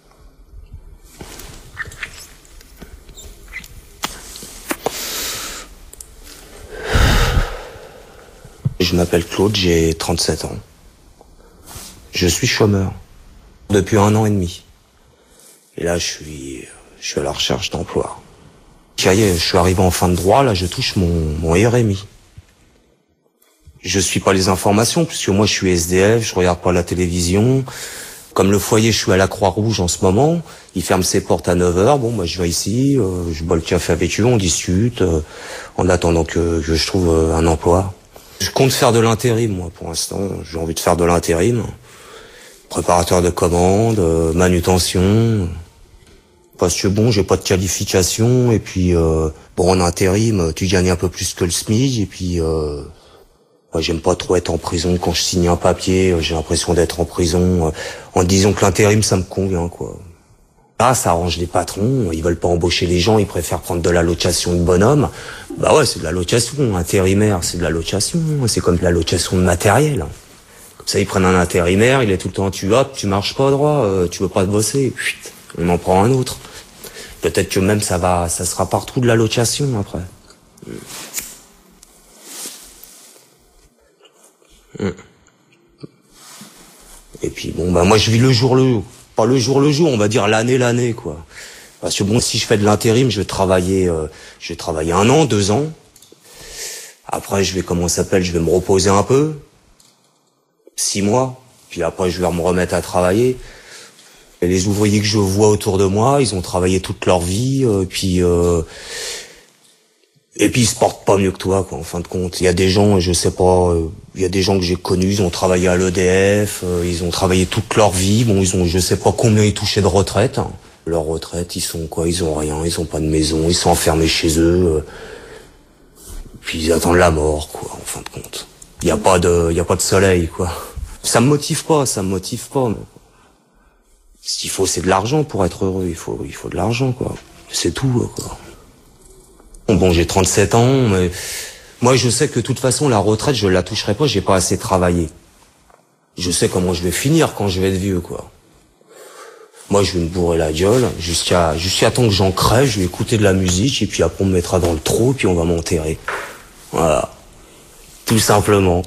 Je m'appelle Claude, j'ai trente-sept ans. Je suis chômeur depuis un an et demi. Et là, je suis, je suis à la recherche d'emploi. Ça y est, je suis arrivé en fin de droit, là, je touche mon, mon R M I. Je suis pas les informations, puisque moi, je suis S D F, je regarde pas la télévision. Comme le foyer, je suis à la Croix-Rouge en ce moment. Il ferme ses portes à neuf heures. Bon, moi, je vais ici, euh, je bois le café avec eux, on discute, euh, en attendant que, que je trouve euh, un emploi. Je compte faire de l'intérim, moi, pour l'instant. J'ai envie de faire de l'intérim. Préparateur de commandes, euh, manutention. Parce que bon, j'ai pas de qualification. Et puis, euh, bon, en intérim, tu gagnes un peu plus que le SMIC. Et puis, euh, moi, j'aime pas trop être en prison. Quand je signe un papier, j'ai l'impression d'être en prison. En disant que l'intérim, ça me convient, quoi. Là, ça arrange les patrons, ils veulent pas embaucher les gens, ils préfèrent prendre de l'allocation de bonhomme. Bah ouais, c'est de l'allocation, intérimaire, c'est de l'allocation, c'est comme de l'allocation de matériel. Comme ça, ils prennent un intérimaire, il est tout le temps, tu hop, tu marches pas droit, euh, tu veux pas te bosser, chut, on en prend un autre. Peut-être que même ça va, ça sera partout de l'allocation après. Et puis bon, bah moi je vis le jour le jour. Pas le jour le jour, on va dire l'année l'année, quoi. Parce que bon, si je fais de l'intérim, je vais travailler, euh, je vais travailler un an, deux ans. Après, je vais, comment ça s'appelle, je vais me reposer un peu. Six mois. Puis après, je vais me remettre à travailler. Et les ouvriers que je vois autour de moi, ils ont travaillé toute leur vie, euh, puis, euh, et puis ils se portent pas mieux que toi, quoi, en fin de compte. Il y a des gens, je sais pas, euh, il y a des gens que j'ai connus, ils ont travaillé à l'E D F, euh, ils ont travaillé toute leur vie, bon, ils ont, je sais pas combien ils touchaient de retraite. Hein. Leur retraite, ils sont quoi, ils ont rien, ils ont pas de maison, ils sont enfermés chez eux, euh, puis ils attendent la mort, quoi, en fin de compte. Il y a pas de, il y a pas de soleil, quoi. Ça me motive pas, ça me motive pas. Mais... Ce qu'il faut, c'est de l'argent pour être heureux, il faut, il faut de l'argent, quoi. C'est tout, quoi. Bon, j'ai trente-sept ans, mais moi, je sais que de toute façon, la retraite, je la toucherai pas, j'ai pas assez travaillé. Je sais comment je vais finir quand je vais être vieux, quoi. Moi, je vais me bourrer la gueule, jusqu'à, jusqu'à temps que j'en crève, je vais écouter de la musique, et puis après, on me mettra dans le trou, et puis on va m'enterrer. Voilà. Tout simplement.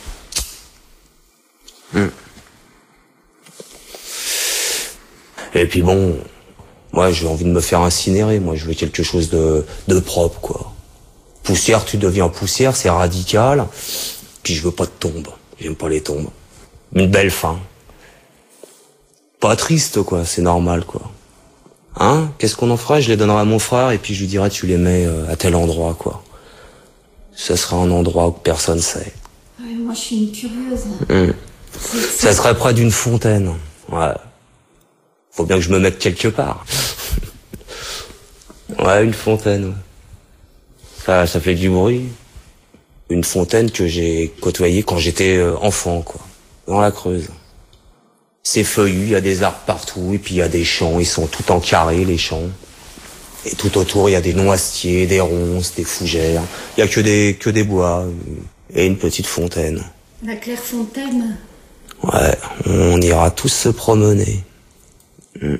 Hum. Et puis bon... Moi, j'ai envie de me faire incinérer. Moi, je veux quelque chose de, de propre, quoi. Poussière, tu deviens poussière, c'est radical. Puis je veux pas de tombe. J'aime pas les tombes. Une belle fin. Pas triste, quoi. C'est normal, quoi. Hein? Qu'est-ce qu'on en ferait? Je les donnerais à mon frère et puis je lui dirais tu les mets euh, à tel endroit, quoi. Ça sera un endroit où personne sait. Ouais, moi, je suis une curieuse. Mmh. Ça serait près d'une fontaine. Ouais. Faut bien que je me mette quelque part. Ouais, une fontaine. Ouais. Ça, ça fait du bruit. Une fontaine que j'ai côtoyée quand j'étais euh, enfant, quoi. Dans la Creuse. C'est feuillu, il y a des arbres partout, et puis il y a des champs, ils sont tout en carré, les champs. Et tout autour, il y a des noisetiers, des ronces, des fougères. Il y a que des, que des bois, et une petite fontaine. La Clairefontaine. Ouais, on ira tous se promener. Mm.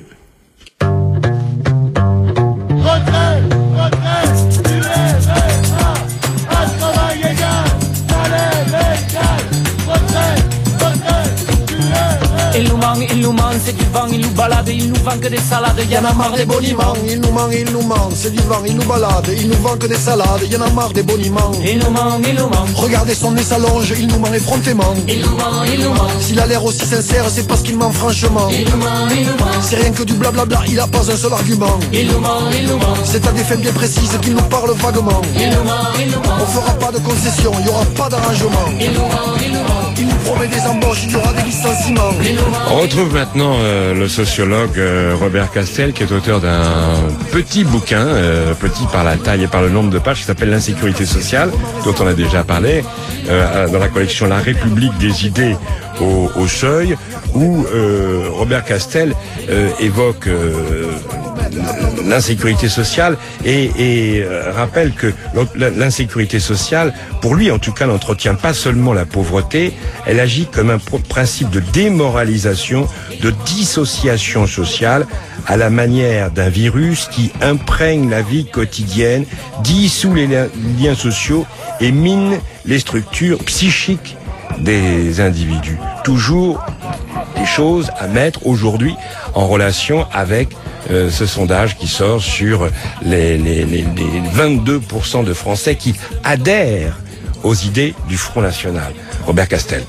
Retrait, retrait, du R M A, à travail égal, salaire égal. Retrait, retrait, du R M A. Il nous manque, il nous manque, c'est du vent, il nous balade, il nous vend que des salades, il y en a marre des boniments. Il nous manque, il nous manque, c'est du vent, il nous balade, il nous vend que des salades, il y en a marre des boniments. Il nous manque, il nous manque. Regardez son nez s'allonge, il nous ment effrontément. Il nous manque, il nous manque. S'il a l'air aussi sincère, c'est parce qu'il ment franchement. Il nous manque, il nous manque. C'est rien que du blablabla, il a pas un seul argument. Il nous manque, il nous manque. C'est à des fins bien précises qu'il nous parle vaguement. Il nous manque, il nous manque. On fera pas de concessions, il y aura pas d'arrangement. Il nous manque, il nous manque. Il nous promet des embauches, il y aura des licenciements. On retrouve maintenant euh, le sociologue euh, Robert Castel, qui est auteur d'un petit bouquin, euh, petit par la taille et par le nombre de pages, qui s'appelle L'insécurité sociale, dont on a déjà parlé, euh, dans la collection La République des idées au, au seuil, où euh, Robert Castel euh, évoque euh, l'insécurité sociale et, et euh, rappelle que l'insécurité sociale, pour lui en tout cas, n'entretient pas seulement la pauvreté, elle agit comme un principe de démoralisation, de dissociation sociale, à la manière d'un virus qui imprègne la vie quotidienne, dissout les liens sociaux et mine les structures psychiques des individus. Toujours des choses à mettre aujourd'hui en relation avec euh, ce sondage qui sort sur les, les, les, les vingt-deux pour cent de Français qui adhèrent aux idées du Front National. Robert Castel.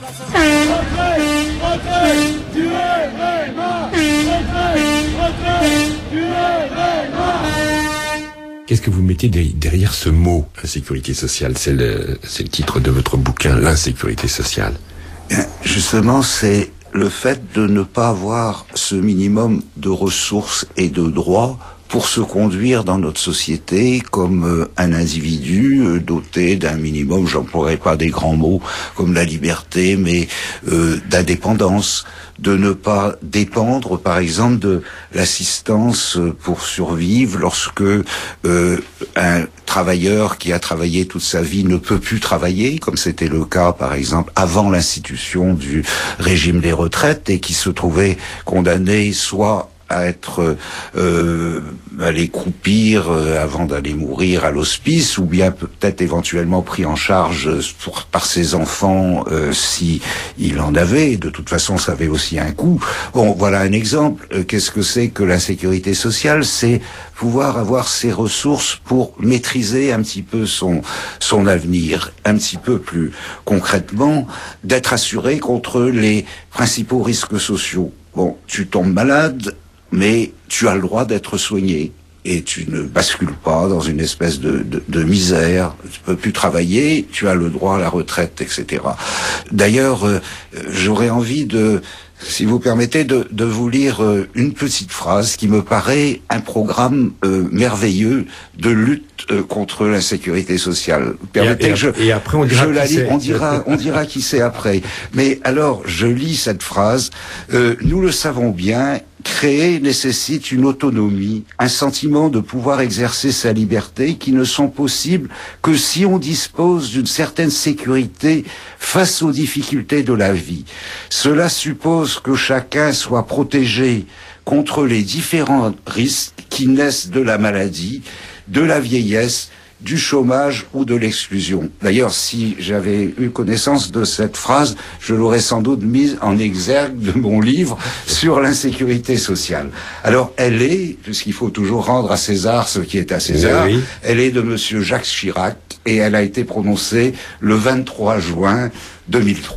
Qu'est-ce que vous mettez derrière ce mot, insécurité sociale? C'est le, c'est le titre de votre bouquin, L'insécurité sociale. Justement, c'est le fait de ne pas avoir ce minimum de ressources et de droits pour se conduire dans notre société comme euh, un individu euh, doté d'un minimum, j'emploierai pas des grands mots comme la liberté, mais euh, d'indépendance, de ne pas dépendre, par exemple, de l'assistance pour survivre lorsque euh, un travailleur qui a travaillé toute sa vie ne peut plus travailler, comme c'était le cas, par exemple, avant l'institution du régime des retraites et qui se trouvait condamné soit à être euh, aller croupir euh, avant d'aller mourir à l'hospice, ou bien peut-être éventuellement pris en charge pour, par ses enfants euh, si il en avait. De toute façon, ça avait aussi un coût. Bon, voilà un exemple. Euh, qu'est-ce que c'est que l'insécurité sociale? C'est pouvoir avoir ses ressources pour maîtriser un petit peu son son avenir, un petit peu plus concrètement, d'être assuré contre les principaux risques sociaux. Bon, tu tombes malade, mais tu as le droit d'être soigné et tu ne bascules pas dans une espèce de, de, de misère. Tu peux plus travailler, tu as le droit à la retraite, et cetera. D'ailleurs, euh, j'aurais envie de, si vous permettez, de, de vous lire euh, une petite phrase qui me paraît un programme euh, merveilleux de lutte euh, contre l'insécurité sociale. Permettez et, et, que je, et après on dira je la qui lis, c'est. on dira, on dira qui c'est après. Mais alors, je lis cette phrase. Euh, nous le savons bien. Créer nécessite une autonomie, un sentiment de pouvoir exercer sa liberté qui ne sont possibles que si on dispose d'une certaine sécurité face aux difficultés de la vie. Cela suppose que chacun soit protégé contre les différents risques qui naissent de la maladie, de la vieillesse, du chômage ou de l'exclusion. D'ailleurs, si j'avais eu connaissance de cette phrase, je l'aurais sans doute mise en exergue de mon livre sur l'insécurité sociale. Alors, elle est, puisqu'il faut toujours rendre à César ce qui est à César, oui. Elle est de monsieur Jacques Chirac et elle a été prononcée le vingt-trois juin deux mille trois.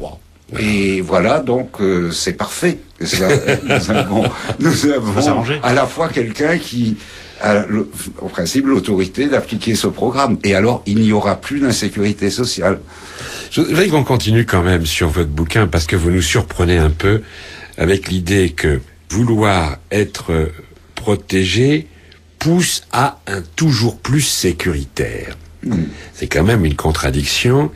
Et voilà, donc euh, c'est parfait. Ça, nous avons, nous avons à la fois quelqu'un qui a, le, au principe, l'autorité d'appliquer ce programme. Et alors, il n'y aura plus d'insécurité sociale. Je voudrais qu'on continue quand même sur votre bouquin, parce que vous nous surprenez un peu avec l'idée que vouloir être protégé pousse à un toujours plus sécuritaire. Mmh. C'est quand même une contradiction.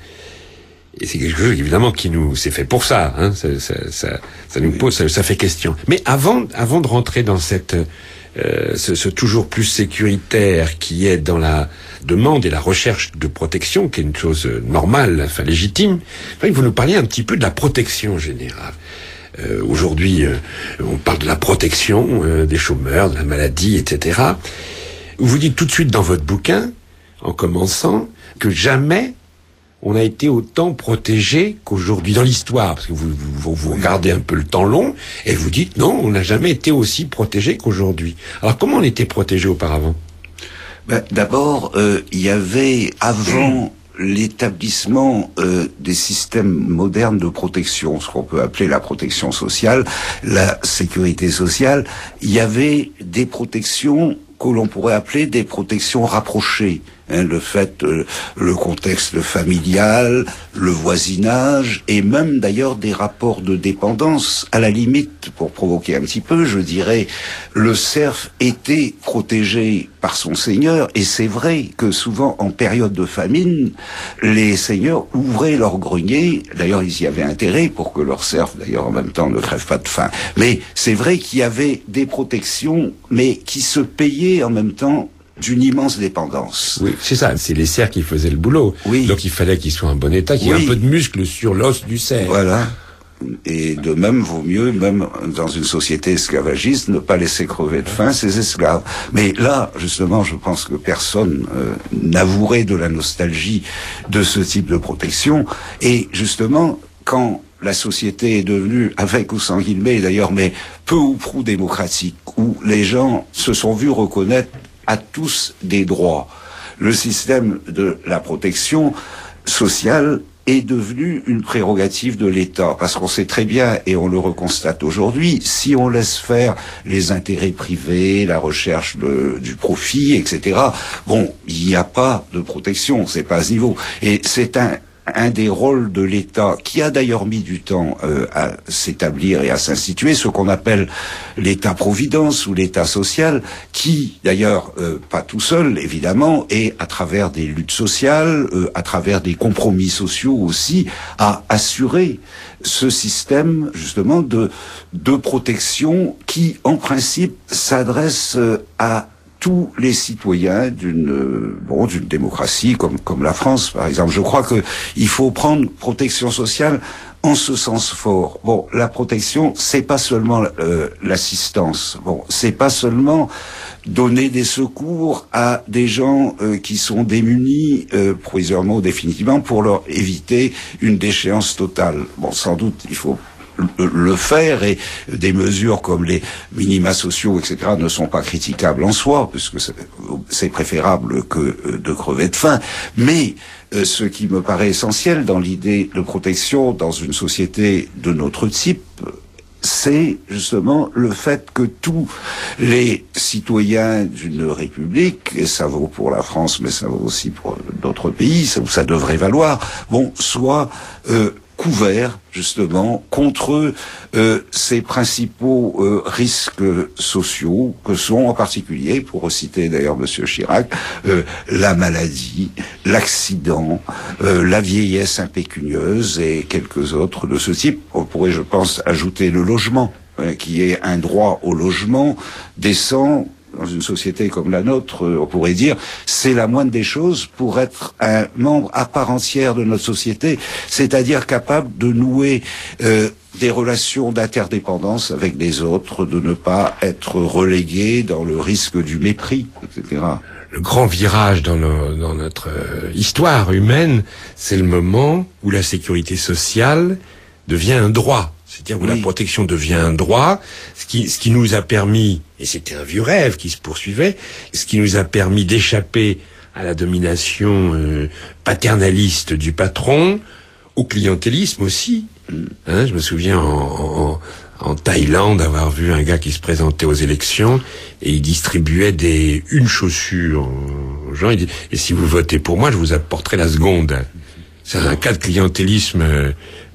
Et c'est quelque chose, évidemment, qui nous, c'est fait pour ça, hein. Ça, ça, ça, ça nous pose, ça, ça fait question. Mais avant, avant de rentrer dans cette, euh, ce, ce toujours plus sécuritaire qui est dans la demande et la recherche de protection, qui est une chose normale, enfin légitime, il faut nous parler un petit peu de la protection générale. Euh, aujourd'hui, euh, on parle de la protection euh, des chômeurs, de la maladie, et cetera. Vous dites tout de suite dans votre bouquin, en commençant, que jamais on a été autant protégé qu'aujourd'hui dans l'histoire, parce que vous, vous, vous regardez un peu le temps long, et vous dites non, on n'a jamais été aussi protégé qu'aujourd'hui. Alors comment on était protégé auparavant? Ben, d'abord, euh, il y avait avant l'établissement euh, des systèmes modernes de protection, ce qu'on peut appeler la protection sociale, la sécurité sociale, il y avait des protections que l'on pourrait appeler des protections rapprochées. Hein, le fait, euh, le contexte familial, le voisinage, et même d'ailleurs des rapports de dépendance. À la limite, pour provoquer un petit peu, je dirais, le serf était protégé par son seigneur, et c'est vrai que souvent, en période de famine, les seigneurs ouvraient leur grenier. D'ailleurs, ils y avaient intérêt pour que leur serf, d'ailleurs, en même temps, ne crève pas de faim. Mais c'est vrai qu'il y avait des protections, mais qui se payaient en même temps d'une immense dépendance. Oui, c'est ça, c'est les cerfs qui faisaient le boulot. Oui. Donc il fallait qu'ils soient en bon état, qu'il y ait oui. un peu de muscle sur l'os du cerf. Voilà. Et de même, vaut mieux, même dans une société esclavagiste, ne pas laisser crever de faim ses esclaves. Mais là, justement, je pense que personne euh, n'avouerait de la nostalgie de ce type de protection. Et justement, quand la société est devenue, avec ou sans guillemets d'ailleurs, mais peu ou prou démocratique, où les gens se sont vus reconnaître à tous des droits. Le système de la protection sociale est devenu une prérogative de l'État, parce qu'on sait très bien, et on le reconstate aujourd'hui, si on laisse faire les intérêts privés, la recherche de, du profit, et cetera, bon, il n'y a pas de protection, c'est pas à ce niveau. Et c'est un un des rôles de l'État, qui a d'ailleurs mis du temps euh, à s'établir et à s'instituer, ce qu'on appelle l'État-providence ou l'État social, qui d'ailleurs, euh, pas tout seul évidemment, et à travers des luttes sociales, euh, à travers des compromis sociaux aussi, a assuré ce système justement de, de protection qui en principe s'adresse euh, à tous les citoyens d'une bon d'une démocratie comme comme la France par exemple. Je crois que il faut prendre protection sociale en ce sens fort. Bon, la protection, c'est pas seulement euh, l'assistance. Bon, c'est pas seulement donner des secours à des gens euh, qui sont démunis euh, provisoirement ou définitivement pour leur éviter une déchéance totale. Bon, sans doute il faut le faire, et des mesures comme les minima sociaux, et cetera, ne sont pas critiquables en soi, puisque c'est préférable que de crever de faim. Mais euh, ce qui me paraît essentiel dans l'idée de protection dans une société de notre type, c'est justement le fait que tous les citoyens d'une république, et ça vaut pour la France, mais ça vaut aussi pour d'autres pays, ça, ça devrait valoir, bon, soient euh, couverts justement contre euh, ces principaux euh, risques sociaux que sont en particulier, pour citer d'ailleurs Monsieur Chirac, euh, la maladie, l'accident, euh, la vieillesse impécunieuse et quelques autres de ce type. On pourrait, je pense, ajouter le logement, euh, qui est un droit au logement décent. Dans une société comme la nôtre, on pourrait dire, c'est la moindre des choses pour être un membre à part entière de notre société, c'est-à-dire capable de nouer euh, des relations d'interdépendance avec les autres, de ne pas être relégué dans le risque du mépris, et cetera. Le grand virage dans, nos, dans notre euh, histoire humaine, c'est le moment où la sécurité sociale devient un droit. C'est-à-dire où oui. la protection devient un droit, ce qui, ce qui nous a permis, et c'était un vieux rêve qui se poursuivait, ce qui nous a permis d'échapper à la domination euh, paternaliste du patron, au clientélisme aussi. Hein, je me souviens en, en, en Thaïlande avoir vu un gars qui se présentait aux élections et il distribuait des une chaussure aux gens. Il dit, et si vous votez pour moi, je vous apporterai la seconde. C'est un cas de clientélisme euh,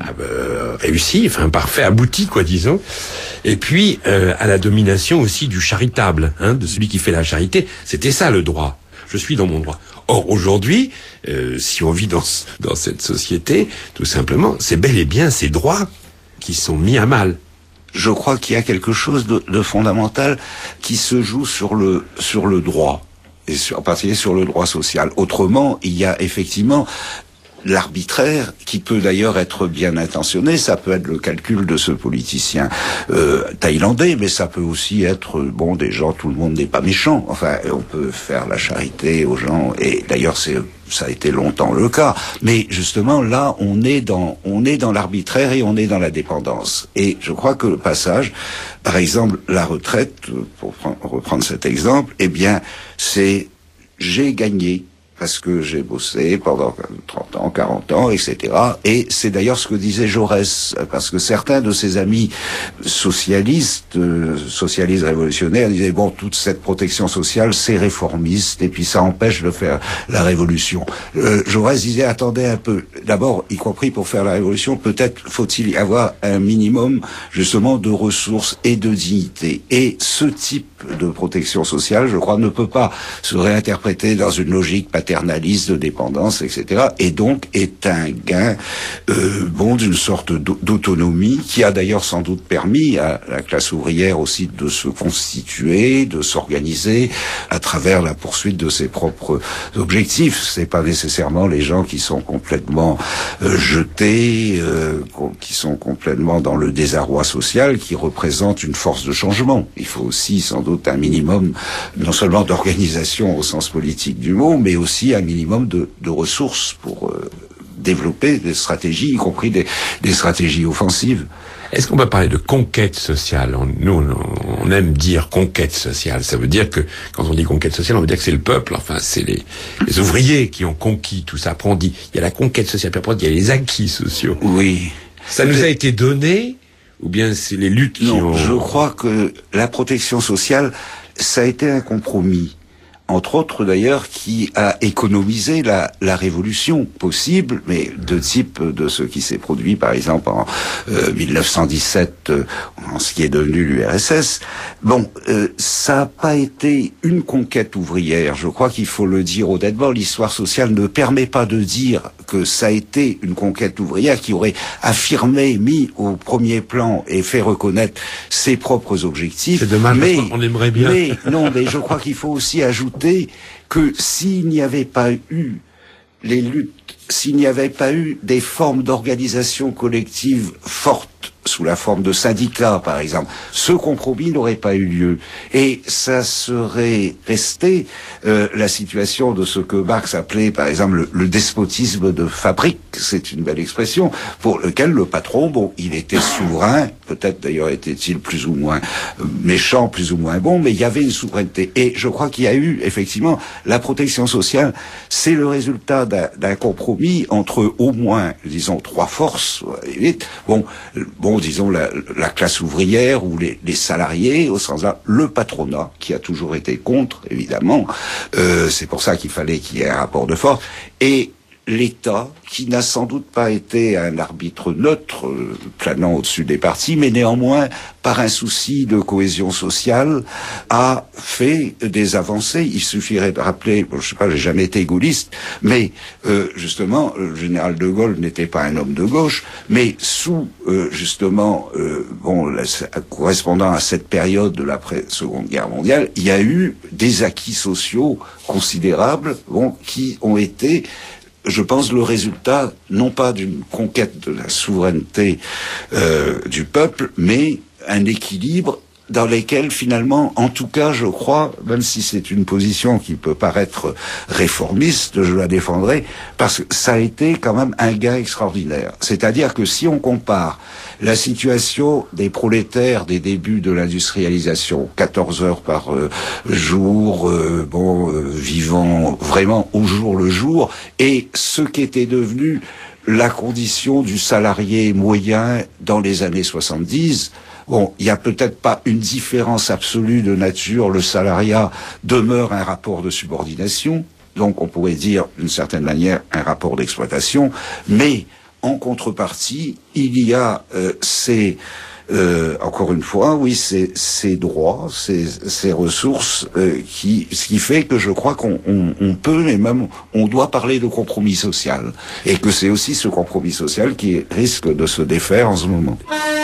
euh, réussi, enfin parfait, abouti, quoi, disons. Et puis euh, à la domination aussi du charitable, hein, de celui qui fait la charité. C'était ça le droit. Je suis dans mon droit. Or aujourd'hui, euh, si on vit dans dans cette société, tout simplement, c'est bel et bien ces droits qui sont mis à mal. Je crois qu'il y a quelque chose de, de fondamental qui se joue sur le sur le droit, et sur, en particulier sur le droit social. Autrement, il y a effectivement l'arbitraire, qui peut d'ailleurs être bien intentionné, ça peut être le calcul de ce politicien euh, thaïlandais, mais ça peut aussi être, bon, des gens, tout le monde n'est pas méchant. Enfin, on peut faire la charité aux gens, et d'ailleurs c'est ça a été longtemps le cas. Mais justement, là, on est dans on est dans l'arbitraire et on est dans la dépendance. Et je crois que le passage, par exemple, la retraite, pour reprendre cet exemple, eh bien, c'est j'ai gagné parce que j'ai bossé pendant trente ans, quarante ans, et cetera. Et c'est d'ailleurs ce que disait Jaurès, parce que certains de ses amis socialistes, euh, socialistes révolutionnaires, disaient, bon, toute cette protection sociale, c'est réformiste, et puis ça empêche de faire la révolution. Euh, Jaurès disait, attendez un peu. D'abord, y compris pour faire la révolution, peut-être faut-il y avoir un minimum, justement, de ressources et de dignité. Et ce type de protection sociale, je crois, ne peut pas se réinterpréter dans une logique paternaliste de dépendance, et cetera. Et donc est un gain, euh, bon, d'une sorte d'autonomie qui a d'ailleurs sans doute permis à la classe ouvrière aussi de se constituer, de s'organiser à travers la poursuite de ses propres objectifs. C'est pas nécessairement les gens qui sont complètement euh, jetés, euh, qui sont complètement dans le désarroi social, qui représentent une force de changement. Il faut aussi sans doute un minimum, non seulement d'organisation au sens politique du mot, mais aussi un minimum de, de ressources pour euh, développer des stratégies, y compris des, des stratégies offensives. Est-ce qu'on peut parler de conquête sociale? on, Nous, on, on aime dire conquête sociale. Ça veut dire que, quand on dit conquête sociale, on veut dire que c'est le peuple, enfin, c'est les, les ouvriers qui ont conquis tout ça. Après, on dit, il y a la conquête sociale, puis après, il y a les acquis sociaux. Oui. Ça nous a été donné, ou bien c'est les luttes qui non, ont... Je crois que la protection sociale, ça a été un compromis. Entre autres d'ailleurs, qui a économisé la, la révolution possible, mais de type de ce qui s'est produit par exemple en euh, mille neuf cent dix-sept, euh, en ce qui est devenu l'U R S S. Bon, euh, ça n'a pas été une conquête ouvrière, je crois qu'il faut le dire honnêtement. L'histoire sociale ne permet pas de dire que ça a été une conquête ouvrière qui aurait affirmé, mis au premier plan et fait reconnaître ses propres objectifs. C'est dommage, mais, on aimerait bien. Mais non, mais je crois qu'il faut aussi ajouter que s'il n'y avait pas eu les luttes, s'il n'y avait pas eu des formes d'organisation collective fortes sous la forme de syndicats, par exemple, ce compromis n'aurait pas eu lieu. Et ça serait resté euh, la situation de ce que Marx appelait, par exemple, le, le despotisme de fabrique, c'est une belle expression, pour lequel le patron, bon, il était souverain, peut-être d'ailleurs était-il plus ou moins méchant, plus ou moins bon, mais il y avait une souveraineté. Et je crois qu'il y a eu, effectivement, la protection sociale, c'est le résultat d'un compromis entre au moins, disons, trois forces, bon, bon, disons la, la classe ouvrière ou les, les salariés, au sens là, le patronat, qui a toujours été contre, évidemment, euh, c'est pour ça qu'il fallait qu'il y ait un rapport de force, et l'État, qui n'a sans doute pas été un arbitre neutre, euh, planant au-dessus des partis, mais néanmoins, par un souci de cohésion sociale, a fait des avancées. Il suffirait de rappeler, bon, je sais pas, j'ai jamais été gaulliste, mais euh, justement, le général de Gaulle n'était pas un homme de gauche, mais sous euh, justement, euh, bon, la, correspondant à cette période de l'après-Seconde Guerre mondiale, il y a eu des acquis sociaux considérables, bon, qui ont été, je pense, le résultat, non pas d'une conquête de la souveraineté euh, du peuple, mais un équilibre dans lesquels, finalement, en tout cas, je crois, même si c'est une position qui peut paraître réformiste, je la défendrai, parce que ça a été quand même un gain extraordinaire. C'est-à-dire que si on compare la situation des prolétaires des débuts de l'industrialisation, quatorze heures par euh, jour, euh, bon, euh, vivant vraiment au jour le jour, et ce qui était devenu la condition du salarié moyen dans les années soixante-dix. Bon, il n'y a peut-être pas une différence absolue de nature. Le salariat demeure un rapport de subordination. Donc, on pourrait dire, d'une certaine manière, un rapport d'exploitation. Mais, en contrepartie, il y a euh, ces... Euh, encore une fois, oui, ces, ces droits, ces, ces ressources, euh, qui, ce qui fait que je crois qu'on on, on peut et même on doit parler de compromis social, et que c'est aussi ce compromis social qui risque de se défaire en ce moment.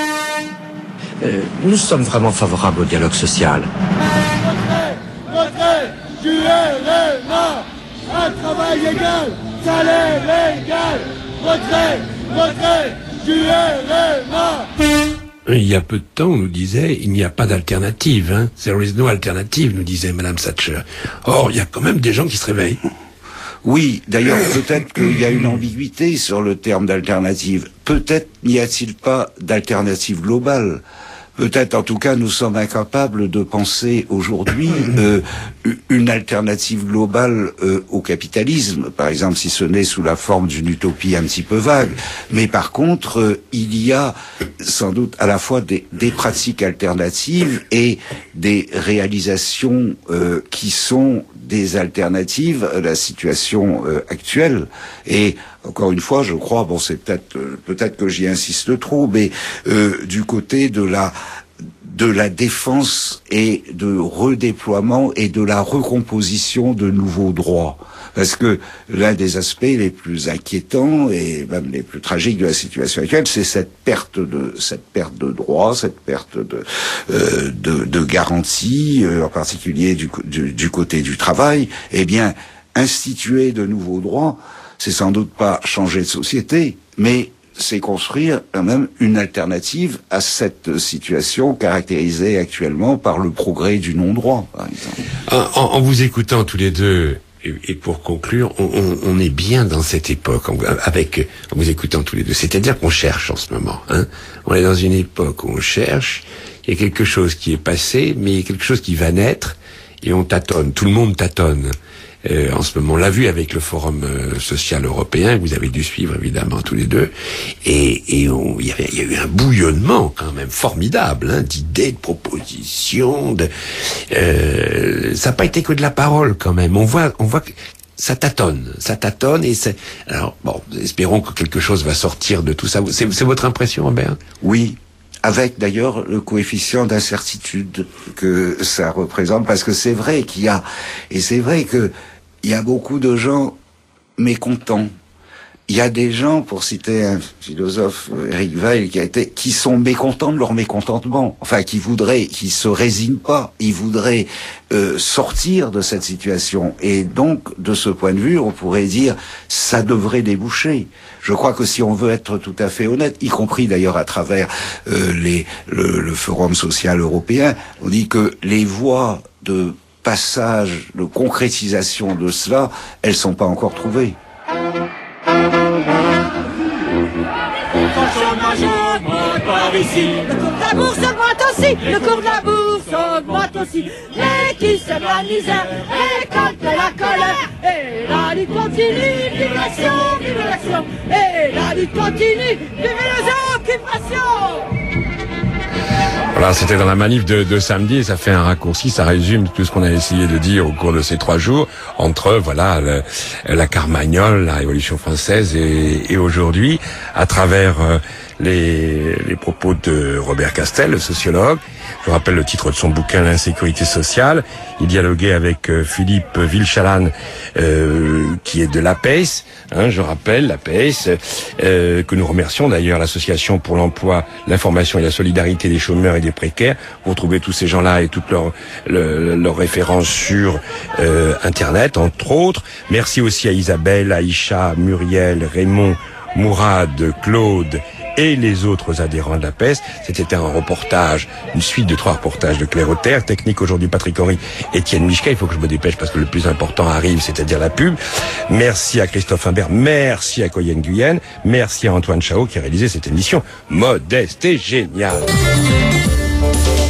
Euh, nous sommes vraiment favorables au dialogue social. Retrait, retrait du R N A, un travail égal, salaire égal. Retrait, retrait du R N A. Il y a peu de temps, on nous disait, il n'y a pas d'alternative, hein. There is no alternative, nous disait Madame Thatcher. Or, il y a quand même des gens qui se réveillent. Oui, d'ailleurs, peut-être qu'il y a une ambiguïté sur le terme d'alternative. Peut-être n'y a-t-il pas d'alternative globale. Peut-être, en tout cas, nous sommes incapables de penser aujourd'hui euh, une alternative globale euh, au capitalisme, par exemple, si ce n'est sous la forme d'une utopie un petit peu vague. Mais par contre, euh, il y a sans doute à la fois des, des pratiques alternatives et des réalisations euh, qui sont des alternatives à la situation euh, actuelle. Et encore une fois, je crois, bon, c'est peut-être euh, peut-être que j'y insiste trop, mais euh, du côté de la de la défense et de redéploiement et de la recomposition de nouveaux droits. Parce que l'un des aspects les plus inquiétants et même les plus tragiques de la situation actuelle, c'est cette perte de cette perte de droits, cette perte de euh, de, de garanties, euh, en particulier du, du du côté du travail. Eh bien, instituer de nouveaux droits, c'est sans doute pas changer de société, mais c'est construire quand même une alternative à cette situation caractérisée actuellement par le progrès du non-droit, par exemple. En, en, en vous écoutant tous les deux, et, et pour conclure, on, on, on est bien dans cette époque, en, avec, en vous écoutant tous les deux. C'est-à-dire qu'on cherche en ce moment. Hein. On est dans une époque où on cherche, il y a quelque chose qui est passé, mais il y a quelque chose qui va naître, et on tâtonne, tout le monde tâtonne. Euh, en ce moment, on l'a vu avec le Forum euh, social européen, que vous avez dû suivre évidemment tous les deux, et il y, y a eu un bouillonnement quand même formidable, hein, d'idées, de propositions, de, euh, ça n'a pas été que de la parole quand même. On voit, on voit que ça tâtonne, ça tâtonne, et c'est. Alors bon, espérons que quelque chose va sortir de tout ça. C'est, c'est votre impression, Robert ? Oui. Avec d'ailleurs le coefficient d'incertitude que ça représente, parce que c'est vrai qu'il y a, et c'est vrai que il y a beaucoup de gens mécontents. Il y a des gens, pour citer un philosophe, Eric Weil, qui a été, qui sont mécontents de leur mécontentement. Enfin, qui voudraient, qui se résignent pas. Ils voudraient euh, sortir de cette situation. Et donc, de ce point de vue, on pourrait dire, ça devrait déboucher. Je crois que si on veut être tout à fait honnête, y compris d'ailleurs à travers euh, les, le, le Forum social européen, on dit que les voies de passage, de concrétisation de cela, elles sont pas encore trouvées. Le cours de la bourse augmente aussi, le cours de la bourse augmente aussi. Les qui sèment la misère récoltent la colère. Et la lutte continue, vive l'action, vive l'action. Et la lutte continue, vive les occupations. Voilà, c'était dans la manif de, de samedi, et ça fait un raccourci, ça résume tout ce qu'on a essayé de dire au cours de ces trois jours, entre, voilà, le, la Carmagnole, la Révolution française, et, et aujourd'hui, à travers euh, les, les propos de Robert Castel, le sociologue. Je vous rappelle le titre de son bouquin, L'insécurité sociale. Il dialoguait avec euh, Philippe Vilchalan, euh, qui est de l'A P E S, hein, je rappelle, l'A P E S, euh, que nous remercions d'ailleurs, l'Association pour l'emploi, l'information et la solidarité des chômeurs et des précaires. Vous retrouvez tous ces gens-là et toutes leurs leur, leur références sur euh, Internet, entre autres. Merci aussi à Isabelle, Aïcha, Muriel, Raymond, Mourad, Claude et les autres adhérents de l'A P E S. C'était un reportage, une suite de trois reportages de Claire Auter. Technique aujourd'hui Patrick Henry, Étienne Michka. Il faut que je me dépêche parce que le plus important arrive, c'est-à-dire la pub. Merci à Christophe Imbert, merci à Coyenne Guyenne, merci à Antoine Chao qui a réalisé cette émission modeste et géniale.